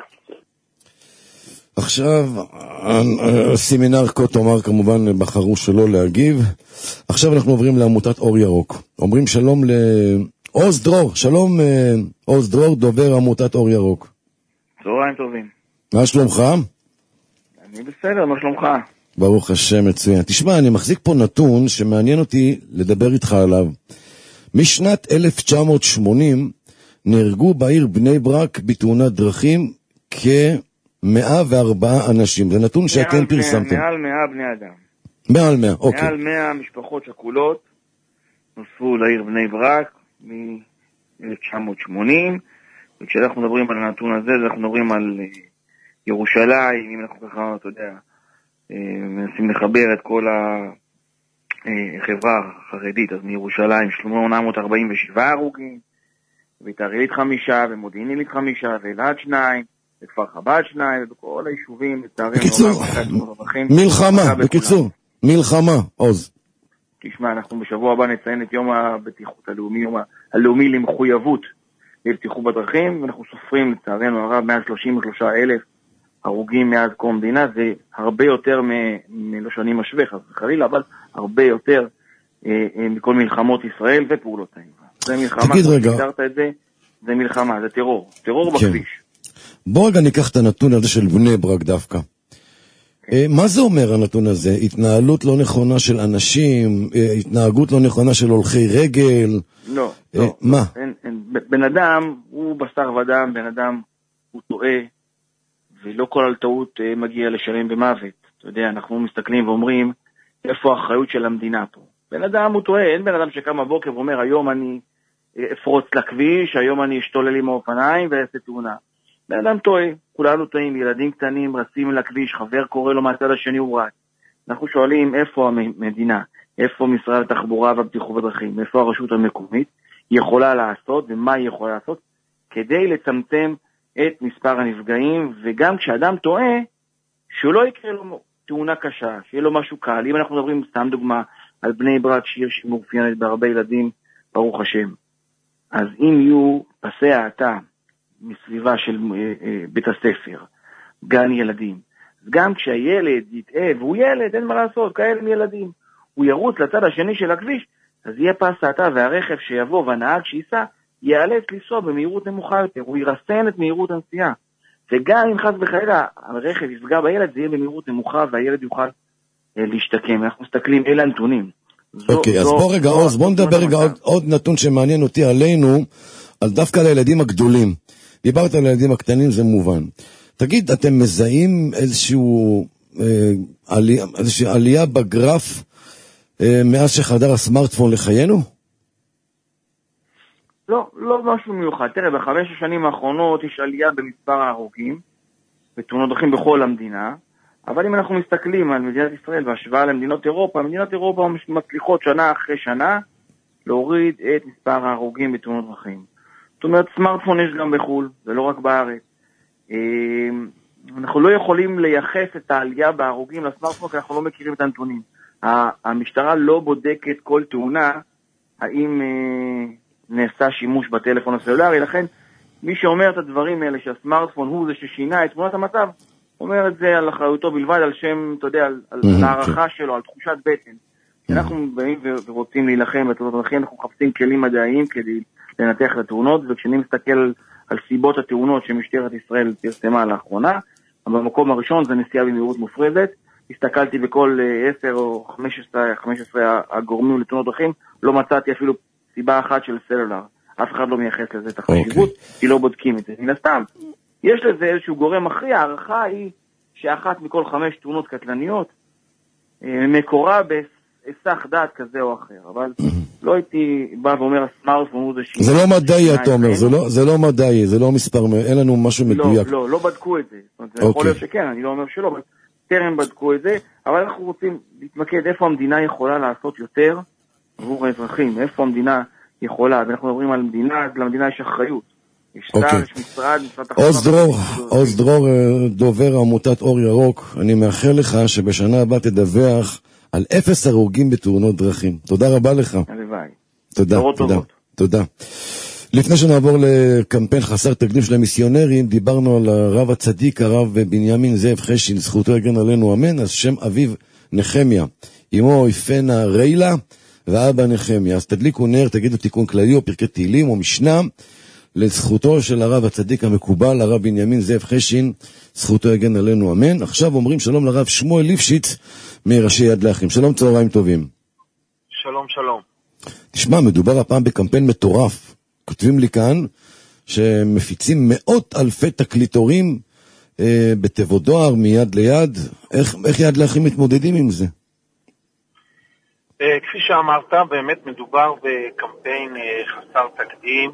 S5: עכשיו, סמינר קוט אומר כמובן בחרו שלא להגיב. עכשיו אנחנו עוברים לעמותת אור ירוק. אומרים שלום לעוז דרור. שלום עוז דרור, דובר עמותת אור ירוק.
S21: צהריים טובים.
S5: מה שלומך?
S21: אני בסדר, מה שלומך?
S5: ברוך השם, מצוין. תשמע, אני מחזיק פה נתון שמעניין אותי לדבר איתך עליו. משנת אלף תשע מאות שמונים נהרגו בעיר בני ברק בתאונת דרכים כ... מאה וארבעה אנשים, זה נתון שאתם פרסמתם.
S21: מעל מאה בני אדם.
S5: מעל מאה, אוקיי.
S21: מעל מאה משפחות שכולות נוספו לעיר בני ברק מ-אלף תשע מאות שמונים, וכשאנחנו מדברים על הנתון הזה, אנחנו מדברים על ירושלים, אם אנחנו ככה, אתה יודע, מנסים לחבר את כל החברה החרדית, אז מירושלים שמונה מאות ארבעים ושבעה הרוגים, ביתר עילית חמישה, ומודיעין עילית חמישה, ואלעד שניים, בכפר חב"ד שניים, ובכל היישובים,
S5: בקיצור, מלחמה, בקיצור, מלחמה, עוז.
S21: תשמע, אנחנו בשבוע הבא נציין את יום הבטיחות הלאומי, יום הלאומי למחויבות לבטיחות בדרכים, ואנחנו סופרים לצערנו הרב מעל שלושים ושלושה אלף הרוגים מאז קום המדינה, זה הרבה יותר מלא שאני משווה, חס וחלילה, אבל הרבה יותר מכל מלחמות ישראל ופעולות האיבה. זה מלחמה,
S5: תגיד רגע.
S21: הגדרת את זה, זה מלחמה, זה טרור, טרור בכביש.
S5: בוא רגע ניקח את הנתון הזה של בני ברק דווקא. מה זה אומר הנתון הזה? התנהלות לא נכונה של אנשים, התנהגות לא נכונה של הולכי רגל?
S21: לא, לא.
S5: מה?
S21: בן אדם הוא בשר ודם, בן אדם הוא טועה, ולא כל על טעות מגיע לשלם במוות. אתה יודע, אנחנו מסתכלים ואומרים, איפה האחריות של המדינה פה? בן אדם הוא טועה, אין בן אדם שקם בבוקר ואומר, היום אני אפרוץ לכביש, היום אני אשתולל עם האופניים ואעשה תאונה. בן אדם טועה, כולנו טועים, ילדים קטנים רצים לכביש, חבר קורא לו מהצד השני הוא רץ. אנחנו שואלים איפה המדינה, איפה משרד התחבורה והבטיחות בדרכים, איפה הרשות המקומית יכולה לעשות ומה היא יכולה לעשות כדי לצמצם את מספר הנפגעים, וגם כשאדם טועה, שהוא לא יקרה לו תאונה קשה, שיהיה לו משהו קל. אם אנחנו מדברים, סתם דוגמה, על בני ברק, שיר שמאופיינת בהרבה ילדים, ברוך השם. אז אם יהיו פסי האטה מסביבה של אה, אה, בית הספר, גן ילדים, אז גם כשהילד יתאה, והוא ילד, אין מה לעשות, כאלה עם ילדים, הוא ירוץ לצד השני של הכביש, אז יהיה פס האטה, והרכב שיבוא והנהג שיסע, ייאלץ לנסוע במהירות נמוכה יותר, הוא ירסן את מהירות הנסיעה. וגם אם חס וחלילה הרכב יפגע בילד, זה יהיה במהירות נמוכה והילד יוכל אה, להשתקם. אנחנו מסתכלים, אלה הנתונים.
S5: אוקיי, אז בוא רגע עוז, בוא נדבר רגע עוד, עוד נתון שמעניין אותי עלינו, על דווקא על הילדים הגדולים. דיברת על הילדים הקטנים, זה מובן. תגיד, אתם מזהים איזשהו, אה, עלייה, איזושהי עלייה בגרף אה, מאז שחדר הסמארטפון לחיינו?
S21: לא, לא משהו מיוחד. תראה, בחמש השנים האחרונות יש עלייה במספר ההרוגים, בתאונות דרכים בכל המדינה, אבל אם אנחנו מסתכלים על מדינת ישראל בהשוואה למדינות אירופה, מדינות אירופה מצליחות שנה אחרי שנה להוריד את מספר ההרוגים בתאונות דרכים. זאת אומרת, סמארטפון יש גם בחול, זה לא רק בארץ. אנחנו לא יכולים לייחס את העלייה בהרוגים לסמארטפון, כי אנחנו לא מכירים את הנתונים. המשטרה לא בודקת כל תאונה, האם נעשה שימוש בטלפון הסלולרי, לכן מי שאומר את הדברים האלה, שהסמארטפון הוא זה ששינה את תמונת המצב, אומר את זה על אחריותו בלבד, על שם, אתה יודע, על, על הערכה שלו, על תחושת בטן. כשאנחנו באים ורוצים להילחם בתאונות דרכים, אנחנו מחפשים כלים מדעיים כדי לנתח את התאונות, וכשאני מסתכל על, על סיבות התאונות שמשטרת ישראל פרסמה לאחרונה, במקום הראשון זה נסיעה במהירות מופרזת, הסתכלתי בכל עשר או חמש עשרה הגורמים לתאונות דרכים, לא מצאתי אפילו סיבה אחת של סלולר. אף אחד לא מייחס לזה את החשיבות, כי לא בודקים את זה. מן הסתם, יש לזה איזשהו גורם מכריע, הערכה היא שאחת מכל חמש תאונות קטלניות מקורה בהיסח דעת כזה או אחר, אבל לא הייתי בא ואומר הסמארטפון הוא זה שהיא...
S5: זה לא מדעי, אתה אומר, זה לא מדעי, זה לא מספר, אין לנו משהו מדויק.
S21: לא, לא, לא בדקו את זה. זה יכול להיות שכן, אני לא אומר שלא, אבל טרם בדקו את זה, אבל אנחנו רוצים להתמקד איפה המדינה יכולה לעשות יותר עבור האזרחים, איפה המדינה יכולה, ואנחנו מדברים על מדינה, אז למדינה יש אחריות. יש שר, יש משרד, משרד תחבורה.
S5: עוז דרור, עוז דרור, דובר עמותת אור ירוק, אני מאחל לך שבשנה הבאה תדווח על אפס הרוגים בתאונות דרכים. תודה רבה לך.
S21: הלוואי.
S5: תודה, תודה, תודה. לפני שנעבור לקמפיין חסר תקדים של המיסיונרים, דיברנו על הרב הצדיק, הרב בנימין זאב חשין, זכותו יגן עלינו אמן, אז שם אביו נחמיה, אמו יפנה ריילה, ואבא נחמיה. אז תדליקו נר, תגידו תיקון כללי או פרקי תהילים או משנה, לזכותו של הרב הצדיק המקובל, הרב בנימין זאב חשין, זכותו יגן עלינו אמן. עכשיו אומרים שלום לרב שמואל ליפשיץ מראשי יד לאחים. שלום, צהריים טובים.
S2: שלום, שלום.
S5: תשמע, מדובר הפעם בקמפיין מטורף. כותבים לי כאן שמפיצים מאות אלפי תקליטורים אה, בתיבות דואר מיד ליד. איך, איך יד לאחים מתמודדים עם זה?
S2: אה, כפי שאמרת, באמת מדובר בקמפיין אה, חסר תקדים.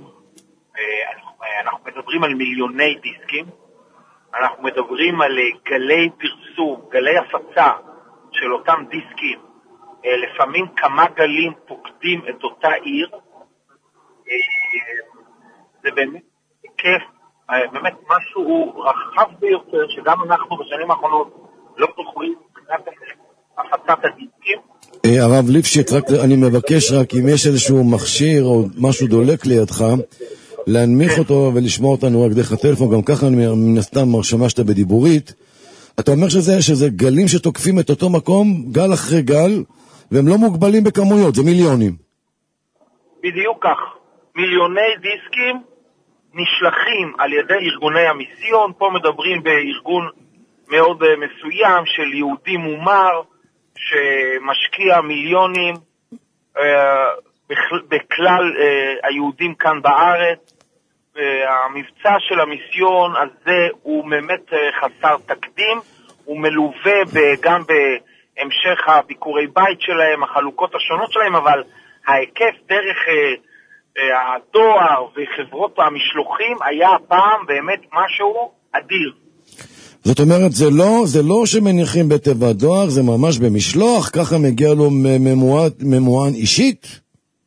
S2: אנחנו מדברים על מיליוני דיסקים, אנחנו מדברים על גלי פרסום, גלי הפצה של אותם דיסקים, לפעמים כמה גלים פוקדים את אותה עיר. זה באמת כיף, באמת משהו רחב ביותר, שגם אנחנו בשנים האחרונות לא יכולים מבחינת הפצת הדיסקים.
S5: הרב ליפשיץ, אני מבקש רק אם יש איזשהו מכשיר או משהו דולק לידך, להנמיך אותו ולשמוע אותנו רק דרך הטלפון, גם ככה אני מן הסתם מרשמה שאתה בדיבורית. אתה אומר שזה, שזה גלים שתוקפים את אותו מקום, גל אחרי גל, והם לא מוגבלים בכמויות, זה מיליונים.
S2: בדיוק כך. מיליוני דיסקים נשלחים על ידי ארגוני המיסיון, פה מדברים בארגון מאוד מסוים של יהודי מומר, שמשקיע מיליונים בכלל, בכלל היהודים כאן בארץ, המבצע של המיסיון הזה הוא באמת חסר תקדים, הוא מלווה גם בהמשך הביקורי בית שלהם, החלוקות השונות שלהם, אבל ההיקף דרך הדואר וחברות המשלוחים היה פעם באמת משהו אדיר.
S5: זאת אומרת, זה לא, זה לא שמניחים בתיבת דואר, זה ממש במשלוח, ככה מגיע לו ממוען, ממוען אישית?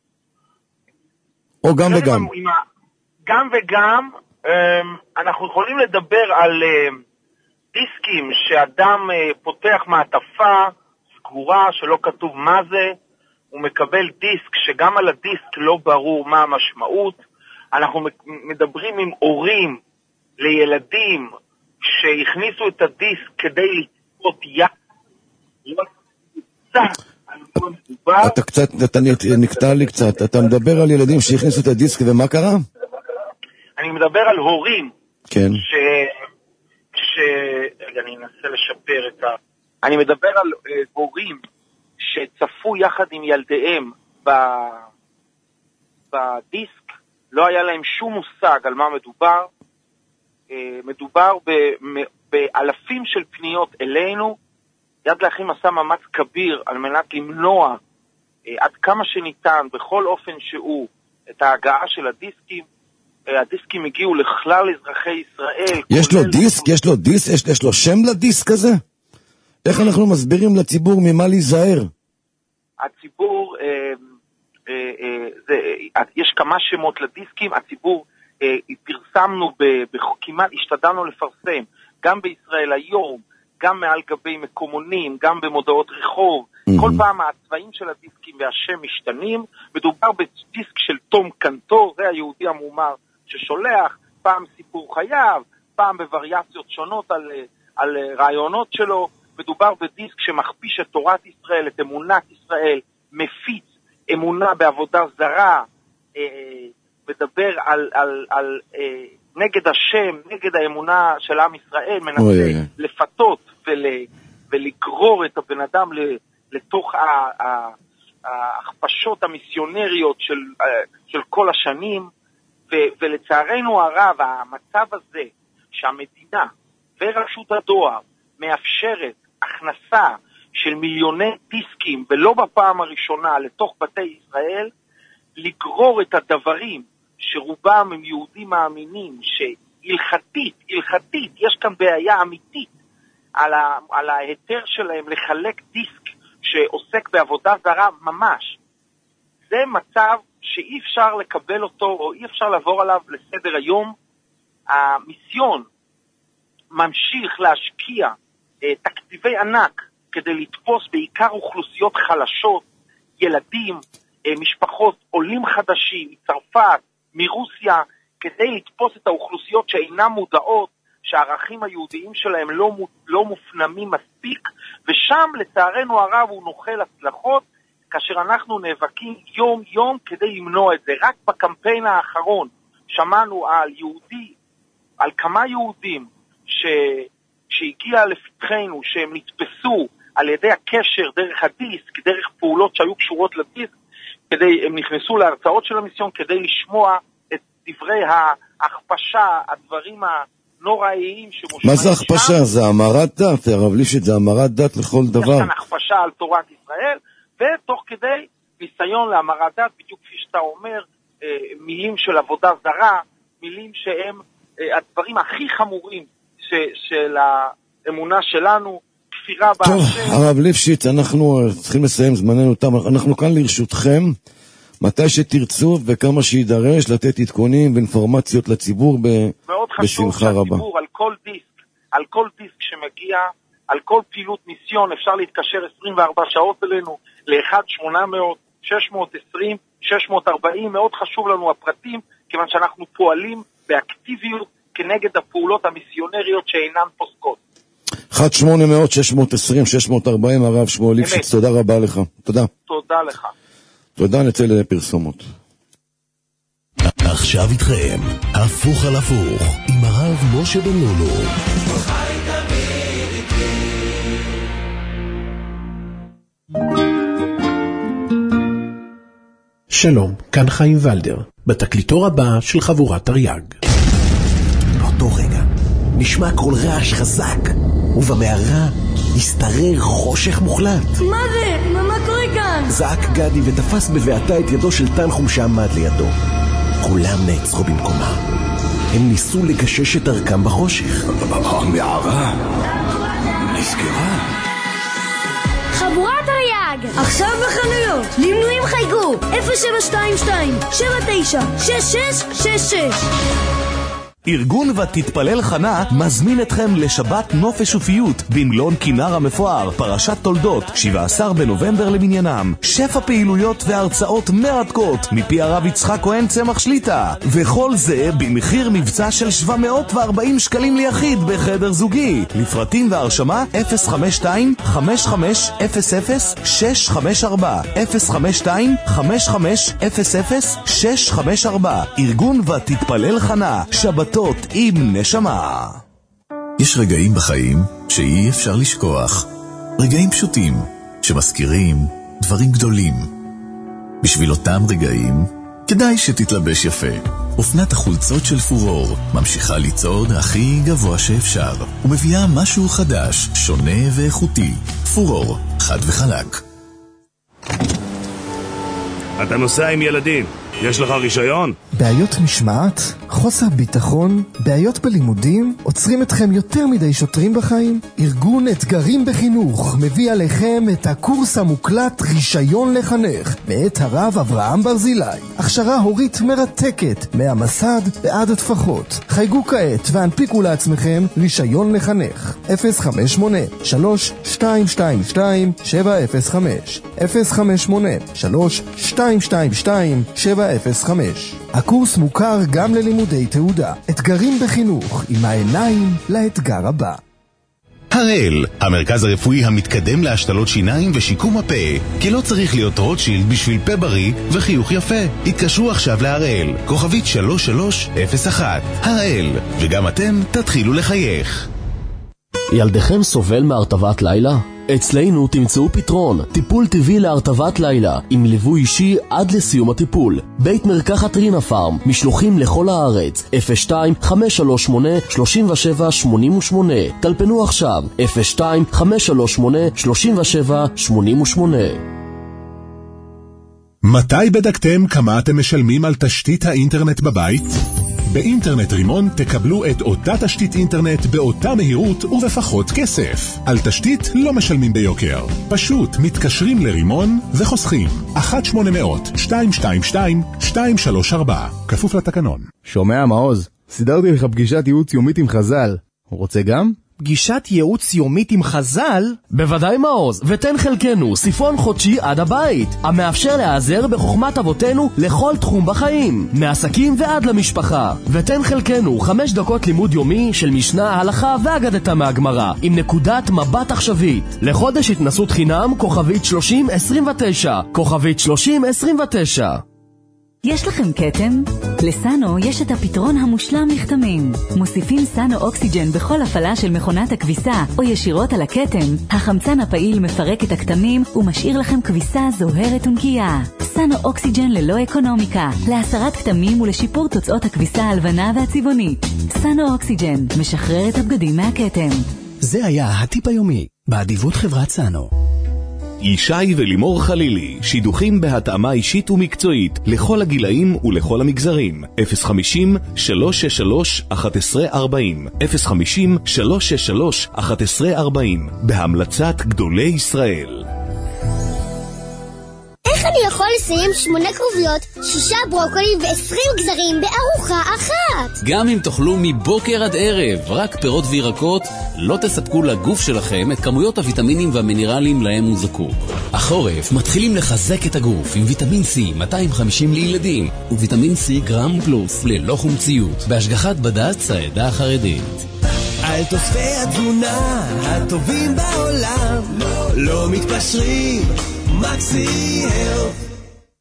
S5: או גם וגם?
S2: גם וגם, אנחנו יכולים לדבר על דיסקים שאדם פותח מעטפה סגורה שלא כתוב מה זה, הוא מקבל דיסק שגם על הדיסק לא ברור מה המשמעות. אנחנו מדברים עם הורים לילדים שהכניסו את הדיסק כדי לצפות יד.
S5: אתה קצת, אתה נקטע לי קצת, אתה מדבר על ילדים שהכניסו את הדיסק ומה קרה?
S2: אני מדבר על הורים.
S5: כן.
S2: ש... ש... אני אנסה לשפר את ה... אני מדבר על uh, הורים שצפו יחד עם ילדיהם ב... בדיסק, לא היה להם שום מושג על מה מדובר. Uh, מדובר ב... באלפים של פניות אלינו. יד לאחים עשה מאמץ כביר על מנת למנוע uh, עד כמה שניתן, בכל אופן שהוא, את ההגעה של הדיסקים. הדיסקים הגיעו לכלל אזרחי ישראל.
S5: יש לו דיסק? יש לו דיסק? יש, יש לו שם לדיסק הזה? איך אנחנו מסבירים לציבור ממה להיזהר?
S2: הציבור, אה, אה, אה, זה, אה, יש כמה שמות לדיסקים, הציבור אה, פרסמנו, כמעט השתדלנו לפרסם, גם בישראל היום, גם מעל גבי מקומונים, גם במודעות רחוב, mm-hmm. כל פעם הצבעים של הדיסקים והשם משתנים, מדובר בדיסק של תום קנטור, זה היהודי המומר ששולח, פעם סיפור חייו, פעם בווריאציות שונות על, על רעיונות שלו, מדובר בדיסק שמכפיש את תורת ישראל, את אמונת ישראל, מפיץ אמונה בעבודה זרה, אה, מדבר על, על, על אה, נגד השם, נגד האמונה של עם ישראל, מנסה אוי, לפתות ול, ולגרור את הבן אדם לתוך ההכפשות המיסיונריות של, של כל השנים, ו, ולצערנו הרב, המצב הזה שהמדינה ורשות הדואר מאפשרת הכנסה של מיליוני דיסקים, ולא בפעם הראשונה, לתוך בתי ישראל, לגרור את הדברים שרובם הם יהודים מאמינים, שהלכתית, הלכתית, יש כאן בעיה אמיתית על, ה, על ההיתר שלהם לחלק דיסק שעוסק בעבודה זרה ממש. זה מצב שאי אפשר לקבל אותו, או אי אפשר לעבור עליו לסדר היום. המיסיון ממשיך להשקיע אה, תקציבי ענק כדי לתפוס בעיקר אוכלוסיות חלשות, ילדים, אה, משפחות, עולים חדשים, מצרפת, מרוסיה, כדי לתפוס את האוכלוסיות שאינן מודעות, שהערכים היהודיים שלהם לא, לא מופנמים מספיק, ושם לצערנו הרב הוא נוכל הצלחות, כאשר אנחנו נאבקים יום יום כדי למנוע את זה. רק בקמפיין האחרון שמענו על יהודי, על כמה יהודים ש... שהגיע לפתחנו, שהם נתפסו על ידי הקשר דרך הדיסק, דרך פעולות שהיו קשורות לדיסק, כדי, הם נכנסו להרצאות של המיסיון כדי לשמוע את דברי ההכפשה, הדברים הנוראיים שמושמעים.
S5: מה זה הכפשה? זה אמרת דת, הרב ליפשיץ, זה אמרת דת לכל דבר.
S2: יש כאן הכפשה על תורת ישראל, ותוך כדי ניסיון להמרת דת, בדיוק כפי שאתה אומר, מילים של עבודה זרה, מילים שהם הדברים הכי חמורים של האמונה שלנו, כפירה בהשם.
S5: טוב, הרב ליפשיץ, אנחנו צריכים לסיים זמננו תם, אנחנו כאן לרשותכם, מתי שתרצו וכמה שידרש לתת עדכונים ואינפורמציות לציבור ב... בשמחה רבה.
S2: לציבור, על כל דיסק, על כל דיסק שמגיע, על כל פעילות מיסיון, אפשר להתקשר עשרים וארבע שעות אלינו, ל-אחת שמונה מאות שש מאות עשרים שש מאות ארבעים, מאוד חשוב לנו הפרטים, כיוון שאנחנו פועלים באקטיביות כנגד הפעולות המיסיונריות שאינן פוסקות.
S5: אחת שמונה מאות שש מאות עשרים שש מאות ארבעים, הרב שמואל ליפשיץ, תודה רבה לך. תודה.
S2: תודה לך.
S5: תודה, נצא לפרסומות.
S1: עכשיו איתכם, הפוך על הפוך, עם הרב משה בן לולו.
S4: שלום, כאן חיים ולדר, בתקליטור הבא של חבורת תרי"ג.
S22: באותו רגע נשמע כל רעש חזק, ובמערה הסתרר חושך מוחלט.
S23: מה זה? מה, מה קורה כאן?
S22: זעק גדי ותפס בבעתה את ידו של תנחום שעמד לידו. כולם נעצרו במקומם. הם ניסו לגשש את דרכם בחושך.
S17: המערה נסגרה.
S23: חבורת תרי"ג, עכשיו בחנויות, למנויים חייגו אפס שבע שתיים שתיים שבע תשע שש שש שש שש.
S6: ארגון ותתפלל חנה מזמין אתכם לשבת נופש ופיות במלון כינר המפואר, פרשת תולדות, שבעה עשר בנובמבר למניינם. שפע פעילויות והרצאות מרתקות מפי הרב יצחק כהן צמח שליטה, וכל זה במחיר מבצע של שבע מאות וארבעים שקלים ליחיד בחדר זוגי. לפרטים והרשמה אפס חמש שתיים חמש חמש אפס אפס שש חמש ארבע אפס חמש שתיים חמש חמש אפס אפס שש חמש ארבע. ארגון ותתפלל חנה, שבת עם נשמה.
S1: יש רגעים בחיים שאי אפשר לשכוח. רגעים פשוטים שמזכירים דברים גדולים. בשביל אותם רגעים כדאי שתתלבש יפה. אופנת החולצות של פורור ממשיכה לצעוד הכי גבוה שאפשר ומביאה משהו חדש, שונה ואיכותי. פורור, חד וחלק.
S24: אתה נוסע עם ילדים, יש לך רישיון?
S25: בעיות משמעת, חוסר ביטחון, בעיות בלימודים, עוצרים אתכם יותר מדי שוטרים בחיים? ארגון אתגרים בחינוך מביא עליכם את הקורס המוקלט רישיון לחנך, מאת הרב אברהם ברזילי. הכשרה הורית מרתקת, מהמסד ועד התפחות. חייגו כעת והנפיקו לעצמכם רישיון לחנך. אפס חמש שמונה שלוש שתיים שתיים שתיים שבע אפס חמש אפס חמש שמונה שלוש שתיים שתיים שתיים שבע אפס חמש. הקורס מוכר גם ללימודי תעודה. אתגרים בחינוך, עם העיניים לאתגר הבא.
S9: הראל, המרכז הרפואי המתקדם להשתלות שיניים ושיקום הפה, כי לא צריך להיות רוטשילד בשביל פה בריא וחיוך יפה. התקשרו עכשיו להראל, כוכבית שלוש שלוש אפס אחת. הראל, וגם אתם תתחילו לחייך.
S8: ילדכם סובל מהרטבת לילה? אצלנו תמצאו פתרון, טיפול טבעי להרטבת לילה, עם ליווי אישי עד לסיום הטיפול. בית מרקחת רינה פארם, משלוחים לכל הארץ, אפס שתיים חמש שלוש שמונה שלוש שבע שמונה שמונה. טלפנו עכשיו, אפס שתיים חמש שלוש שמונה שלוש שבע שמונה שמונה.
S16: מתי בדקתם כמה אתם משלמים על תשתית האינטרנט בבית? באינטרנט רימון תקבלו את אותה תשתית אינטרנט באותה מהירות ובפחות כסף. על תשתית לא משלמים ביוקר. פשוט מתקשרים לרימון וחוסכים. אחת שמונה מאות שתיים שתיים שתיים שתיים שלוש ארבע. כפוף לתקנון.
S26: שומע מעוז, סידרתי לך פגישת ייעוץ יומית עם חז"ל. רוצה גם?
S27: פגישת ייעוץ יומית עם חז"ל?
S8: בוודאי מעוז, ותן חלקנו סיפון חודשי עד הבית, המאפשר להיעזר בחוכמת אבותינו לכל תחום בחיים, מעסקים ועד למשפחה. ותן חלקנו חמש דקות לימוד יומי של משנה, הלכה ואגדתה מהגמרא, עם נקודת מבט עכשווית. לחודש התנסות חינם, כוכבית שלושים עשרים ותשע, כוכבית שלושים עשרים ותשע.
S28: יש לכם קטם? לסאנו יש את הפתרון המושלם לכתמים. מוסיפים סאנו אוקסיג'ן בכל הפעלה של מכונת הכביסה או ישירות על הקטם. החמצן הפעיל מפרק את הכתמים ומשאיר לכם כביסה זוהרת ונקייה. סאנו אוקסיג'ן ללא אקונומיקה, להסרת כתמים ולשיפור תוצאות הכביסה הלבנה והצבעונית. סאנו אוקסיג'ן משחרר את הבגדים מהקטם.
S29: זה היה הטיפ היומי באדיבות חברת סאנו.
S1: ישי ולימור חלילי, שידוכים בהתאמה אישית ומקצועית לכל הגילאים ולכל המגזרים. אפס חמישים שלוש שש שלוש אחת עשרה ארבעים אפס חמישים שלוש שש שלוש אחת עשרה ארבעים בהמלצת גדולי ישראל.
S30: איך אני יכול לסיים שמונה כרוביות, שישה ברוקולים ועשרים גזרים בארוחה אחת?
S10: גם אם תאכלו מבוקר עד ערב רק פירות וירקות, לא תספקו לגוף שלכם את כמויות הוויטמינים והמינרלים להם הוא זקוק. החורף מתחילים לחזק את הגוף עם ויטמין C מאתיים וחמישים לילדים וויטמין C גרם פלוס ללא חומציות בהשגחת בד"ץ העדה החרדית.
S3: על תוספי התזונה הטובים בעולם, לא, לא מתפשרים, מקסי הלף.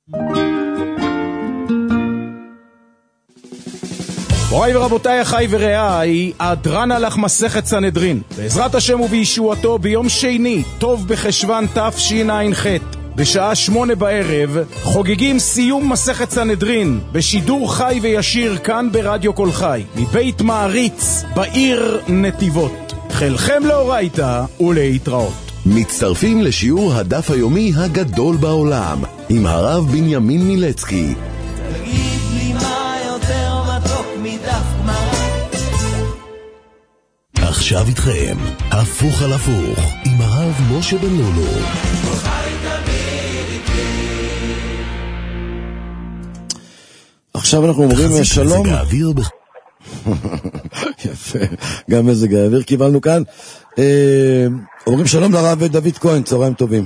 S31: מוריי ורבותיי, אחי ורעיי, אדרן הלך מסכת סנהדרין, בעזרת השם ובישועתו ביום שני, טוב בחשוון תשע"ח, בשעה שמונה בערב, חוגגים סיום מסכת סנהדרין, בשידור חי וישיר כאן ברדיו כל חי, מבית מעריץ, בעיר נתיבות. חלכם לאורייתא ולהתראות.
S1: מצטרפים לשיעור הדף היומי הגדול בעולם, עם הרב בנימין מילצקי.
S3: תגיד לי מה יותר מתוק מדף גמרא.
S1: עכשיו איתכם, הפוך על הפוך, עם הרב משה בן לולו.
S5: עכשיו אנחנו אומרים שלום. יפה, גם מזג האוויר קיבלנו כאן. אומרים שלום לרב דוד כהן, צהריים טובים.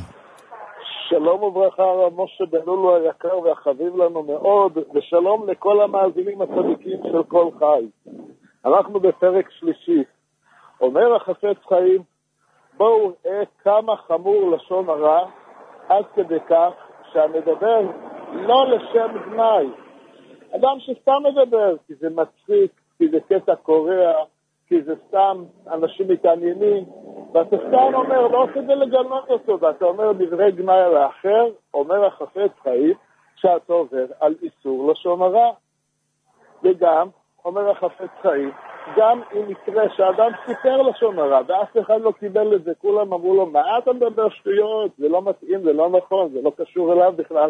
S2: שלום וברכה, הרב משה בן לולו היקר והחביב לנו מאוד, ושלום לכל המאזינים הצדיקים של כל חי. אנחנו בפרק שלישי. אומר החפץ חיים, בואו ראה כמה חמור לשון הרע, עד כדי כך שהמדבר לא לשם גנאי. אדם שסתם מדבר, כי זה מצחיק, כי זה קטע קורע, כי זה סתם אנשים מתעניינים, ואתה סתם אומר, לא כדי לגנות אותו, ואתה אומר דברי גנאי על האחר, אומר החפץ חיים, שאתה עובר על איסור לשון הרע. וגם, אומר החפץ חיים, גם אם יקרה שאדם סיפר לשון הרע, ואף אחד לא קיבל את זה, כולם אמרו לו, מה אתה מדבר שטויות, זה לא מתאים, זה לא נכון, זה לא קשור אליו בכלל.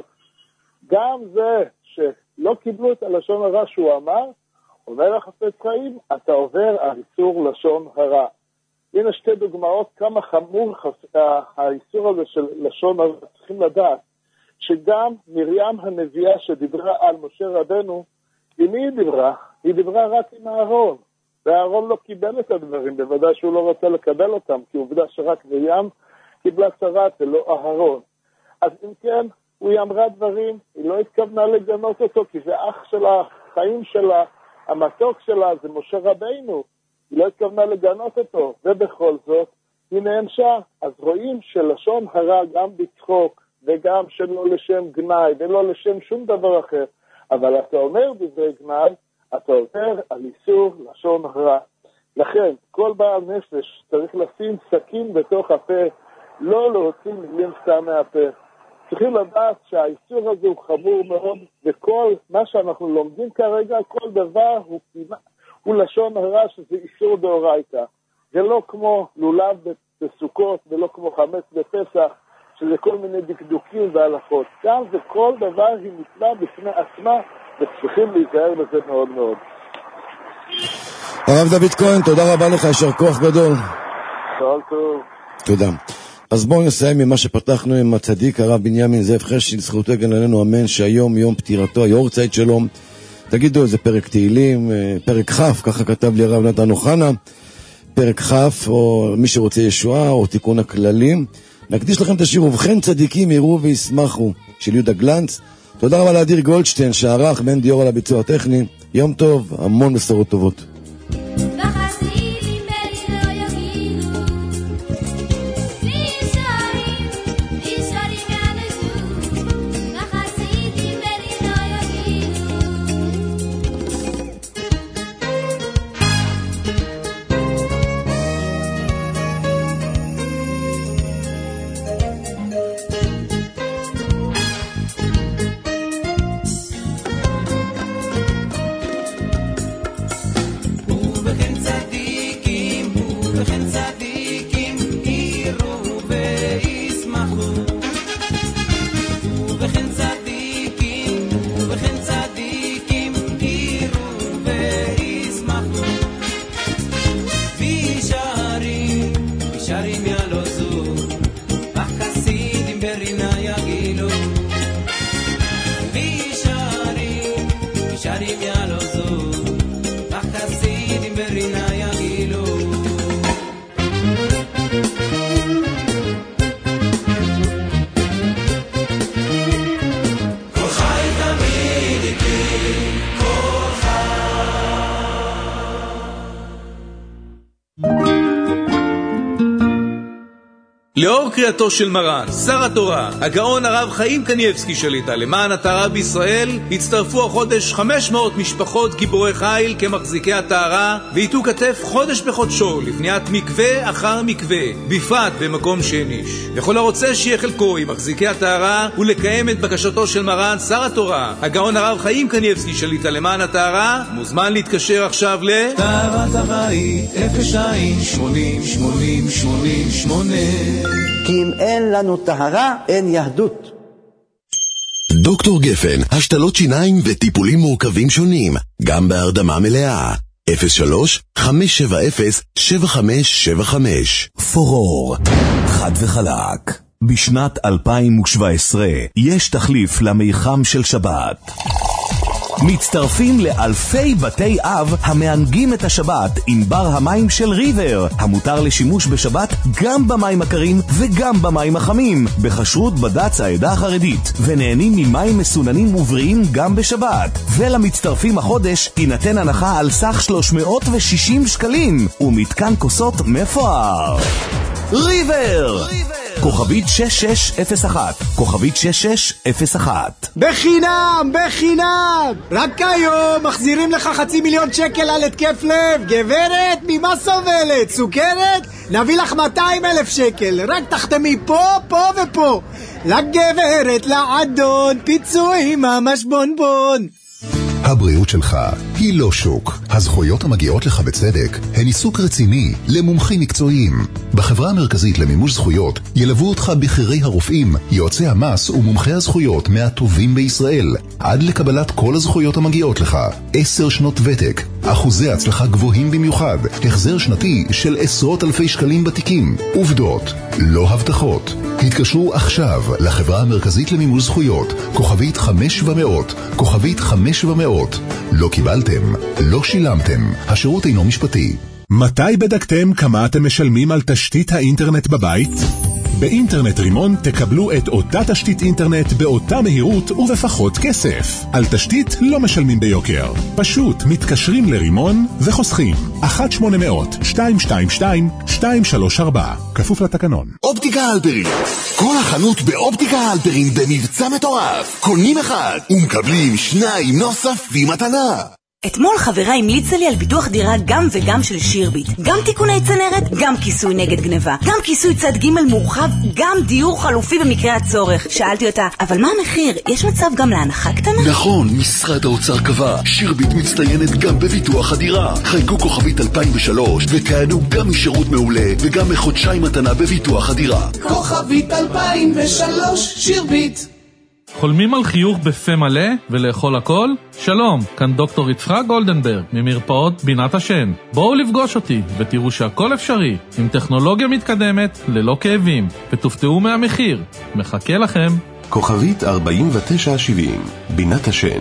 S2: גם זה שלא קיבלו את הלשון הרע שהוא אמר, אומר החפץ חיים, אתה עובר על איסור לשון הרע. הנה שתי דוגמאות כמה חמור חפ... האיסור הזה של לשון הרע. צריכים לדעת שגם מרים הנביאה שדיברה על משה רבנו, עם מי היא דיברה? היא דיברה רק עם אהרון, ואהרון לא קיבל את הדברים, בוודאי שהוא לא רוצה לקבל אותם, כי עובדה שרק מרים קיבלה צרת ולא אהרון. אז אם כן, היא אמרה דברים, היא לא התכוונה לגנות אותו, כי זה אח שלה, החיים שלה, המתוק שלה, זה משה רבינו, היא לא התכוונה לגנות אותו, ובכל זאת, היא נענשה. אז רואים שלשון הרע גם בצחוק, וגם שלא לשם גנאי, ולא לשם שום דבר אחר, אבל אתה אומר דברי גנאי, אתה עובר על איסור לשון הרע. לכן, כל בעל נפש צריך לשים סכין בתוך הפה, לא להוציא מילים סתם מהפה. צריכים לדעת שהאיסור הזה הוא חמור מאוד, וכל מה שאנחנו לומדים כרגע, כל דבר הוא, הוא לשון הרע, שזה איסור דאורייתא. זה לא כמו לולב בסוכות, ולא כמו חמץ בפסח, שזה כל מיני דקדוקים והלכות. כאן זה כל דבר היא מצווה בפני עצמה, וצריכים להיזהר בזה מאוד מאוד.
S5: הרב דוד כהן, תודה רבה לך, יישר כוח גדול.
S2: כל טוב.
S5: תודה. אז בואו נסיים עם מה שפתחנו עם הצדיק הרב בנימין זאב חשין, זכותו יגן עלינו אמן, שהיום יום פטירתו, היורצייט שלו. תגידו איזה פרק תהילים, פרק חף, ככה כתב לי הרב נתן אוחנה, פרק חף, או מי שרוצה ישועה, או תיקון הכללים. נקדיש לכם את השיר ובכן צדיקים יראו וישמחו של יהודה גלנץ. תודה רבה לאדיר גולדשטיין שערך בן דיור על הביצוע הטכני. יום טוב, המון בשורות טובות.
S10: לאור קריאתו של מרן, שר התורה, הגאון הרב חיים קניבסקי שליט"א, למען הטהרה בישראל, הצטרפו החודש חמש מאות משפחות גיבורי חיל כמחזיקי הטהרה, ויתו כתף חודש בחודשו לבניית מקווה אחר מקווה, בפרט במקום שהניש. וכל הרוצה שיהיה חלקו עם מחזיקי הטהרה ולקיים את בקשתו של מרן, שר התורה, הגאון הרב חיים קניבסקי שליט"א, למען הטהרה, מוזמן להתקשר עכשיו ל...
S3: טהרת הבית, אפס שתיים שמונים שמונים שמונים שמונה.
S4: כי אם אין לנו טהרה, אין יהדות.
S1: דוקטור גפן, השתלות שיניים וטיפולים מורכבים שונים, גם בהרדמה מלאה. אפס שלוש חמש שבע אפס שבע חמש שבע חמש.
S7: פורור, חד וחלק. בשנת אלפיים שבע עשרה יש תחליף למיחם של שבת. מצטרפים לאלפי בתי אב המענגים את השבת עם בר המים של ריבר, המותר לשימוש בשבת גם במים הקרים וגם במים החמים, בכשרות בד"ץ העדה החרדית, ונהנים ממים מסוננים ובריאים גם בשבת. ולמצטרפים החודש תינתן הנחה על סך שלוש מאות ושישים שקלים ומתקן כוסות מפואר. ריבר! כוכבית שש שש אפס אחת, כוכבית שש שש אפס אחת.
S27: בחינם, בחינם! רק היום מחזירים לך חצי מיליון שקל על התקף לב. גברת, ממה סובלת? סוכרת? נביא לך מאתיים אלף שקל. רק תחתמי פה, פה ופה. לגברת, לעדון, פיצויים ממש בונבון.
S11: הבריאות שלך היא לא שוק. הזכויות המגיעות לך בצדק הן עיסוק רציני למומחים מקצועיים. בחברה המרכזית למימוש זכויות ילוו אותך בכירי הרופאים, יועצי המס ומומחי הזכויות מהטובים בישראל, עד לקבלת כל הזכויות המגיעות לך. עשר שנות ותק, אחוזי הצלחה גבוהים במיוחד, החזר שנתי של עשרות אלפי שקלים בתיקים. עובדות, לא הבטחות. התקשרו עכשיו לחברה המרכזית למימוש זכויות, כוכבית חמש ומאות, כוכבית חמש ומאות. לא קיבלתם, לא שילמתם, השירות אינו משפטי.
S16: מתי בדקתם כמה אתם משלמים על תשתית האינטרנט בבית? באינטרנט רימון תקבלו את אותה תשתית אינטרנט באותה מהירות ובפחות כסף. על תשתית לא משלמים ביוקר. פשוט מתקשרים לרימון וחוסכים. אחת שמונה מאות שתיים שתיים שתיים שתיים שלוש ארבע. כפוף לתקנון.
S1: אופטיקה הלפרין. כל החנות באופטיקה הלפרין במבצע מטורף. קונים אחד ומקבלים שניים נוספים מתנה.
S12: אתמול חברה המליצה לי על ביטוח דירה גם וגם של שירביט. גם תיקוני צנרת, גם כיסוי נגד גניבה. גם כיסוי צד ג' מורחב, גם דיור חלופי במקרה הצורך. שאלתי אותה, אבל מה המחיר? יש מצב גם להנחה קטנה?
S1: נכון, משרד האוצר קבע. שירביט מצטיינת גם בביטוח הדירה. חייגו כוכבית אלפיים ושלוש וכהנו גם משירות מעולה וגם מחודשיים מתנה בביטוח הדירה.
S3: כוכבית אלפיים ושלוש, שירביט.
S13: חולמים על חיוך בפה מלא ולאכול הכל? שלום, כאן דוקטור יצחק גולדנברג ממרפאות בינת השן. בואו לפגוש אותי ותראו שהכל אפשרי עם טכנולוגיה מתקדמת ללא כאבים, ותופתעו מהמחיר. מחכה לכם.
S1: כוכבית ארבעים ותשע שבעים, בינת השן.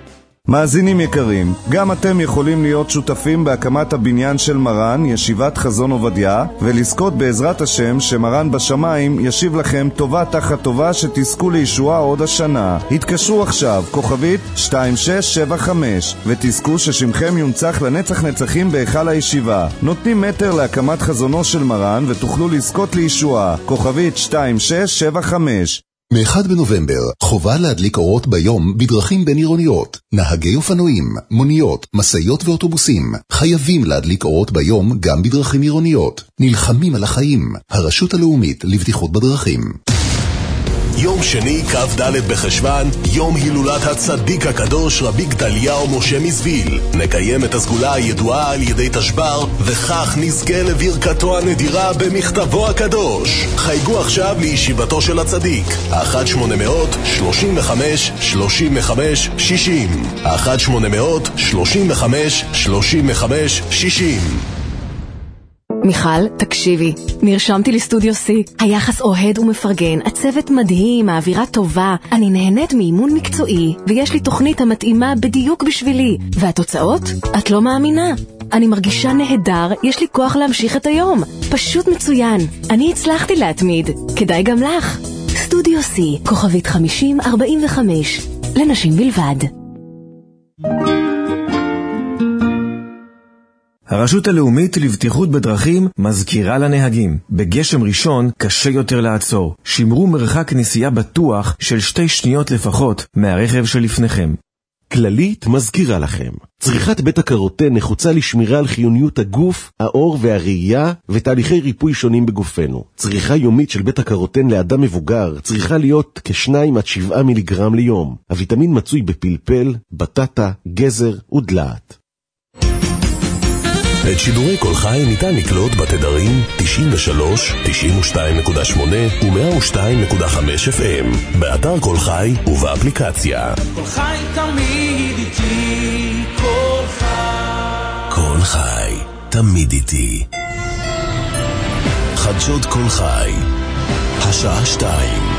S14: מאזינים יקרים, גם אתם יכולים להיות שותפים בהקמת הבניין של מרן, ישיבת חזון עובדיה, ולזכות בעזרת השם שמרן בשמיים ישיב לכם טובה תחת טובה שתזכו לישועה עוד השנה. התקשרו עכשיו, כוכבית שתיים שש שבע חמש, ותזכו ששמכם יונצח לנצח נצחים בהיכל הישיבה. נותנים מטר להקמת חזונו של מרן ותוכלו לזכות לישועה. כוכבית שתיים שש שבע חמש.
S1: מאחד בנובמבר, חובה להדליק אורות ביום בדרכים בין עירוניות. נהגי אופנועים, מוניות, מסעיות ואוטובוסים חייבים להדליק אורות ביום גם בדרכים עירוניות. נלחמים על החיים. הרשות הלאומית לבטיחות בדרכים. יום שני, כ"ד בחשוון, יום הילולת הצדיק הקדוש רבי גדליהו משה מזוויל. נקיים את הסגולה הידועה על ידי תשבר, וכך נזכה לברכתו הנדירה במכתבו הקדוש. חייגו עכשיו לישיבתו של הצדיק. אחת שמונה מאות שלושים וחמש שלושים וחמש שישים. אחת שמונה מאות שלושים וחמש שלושים וחמש שישים.
S28: מיכל, תקשיבי, נרשמתי לסטודיו C. היחס אוהד ומפרגן, הצוות מדהים, האווירה טובה, אני נהנית מאימון מקצועי, ויש לי תוכנית המתאימה בדיוק בשבילי. והתוצאות? את לא מאמינה. אני מרגישה נהדר, יש לי כוח להמשיך את היום. פשוט מצוין. אני הצלחתי להתמיד. כדאי גם לך. סטודיו C, כוכבית חמישים ארבעים וחמש, לנשים בלבד.
S6: הרשות הלאומית לבטיחות בדרכים מזכירה לנהגים, בגשם ראשון קשה יותר לעצור. שמרו מרחק נסיעה בטוח של שתי שניות לפחות מהרכב שלפניכם.
S15: כללית מזכירה לכם, צריכת בית הקרוטן נחוצה לשמירה על חיוניות הגוף, האור והראייה ותהליכי ריפוי שונים בגופנו. צריכה יומית של בית הקרוטן לאדם מבוגר צריכה להיות כשניים עד שבעה מיליגרם ליום. הוויטמין מצוי בפלפל, בטטה, גזר ודלעת.
S1: את שידורי כל חי ניתן לקלוט בתדרים תשעים ושלוש, תשעים ושתיים נקודה שמונה ו-מאה ושתיים נקודה חמש אף אם, באתר כל חי ובאפליקציה.
S3: כל חי תמיד איתי, כל חי.
S1: כל חי תמיד איתי. חדשות כל חי, השעה שתיים.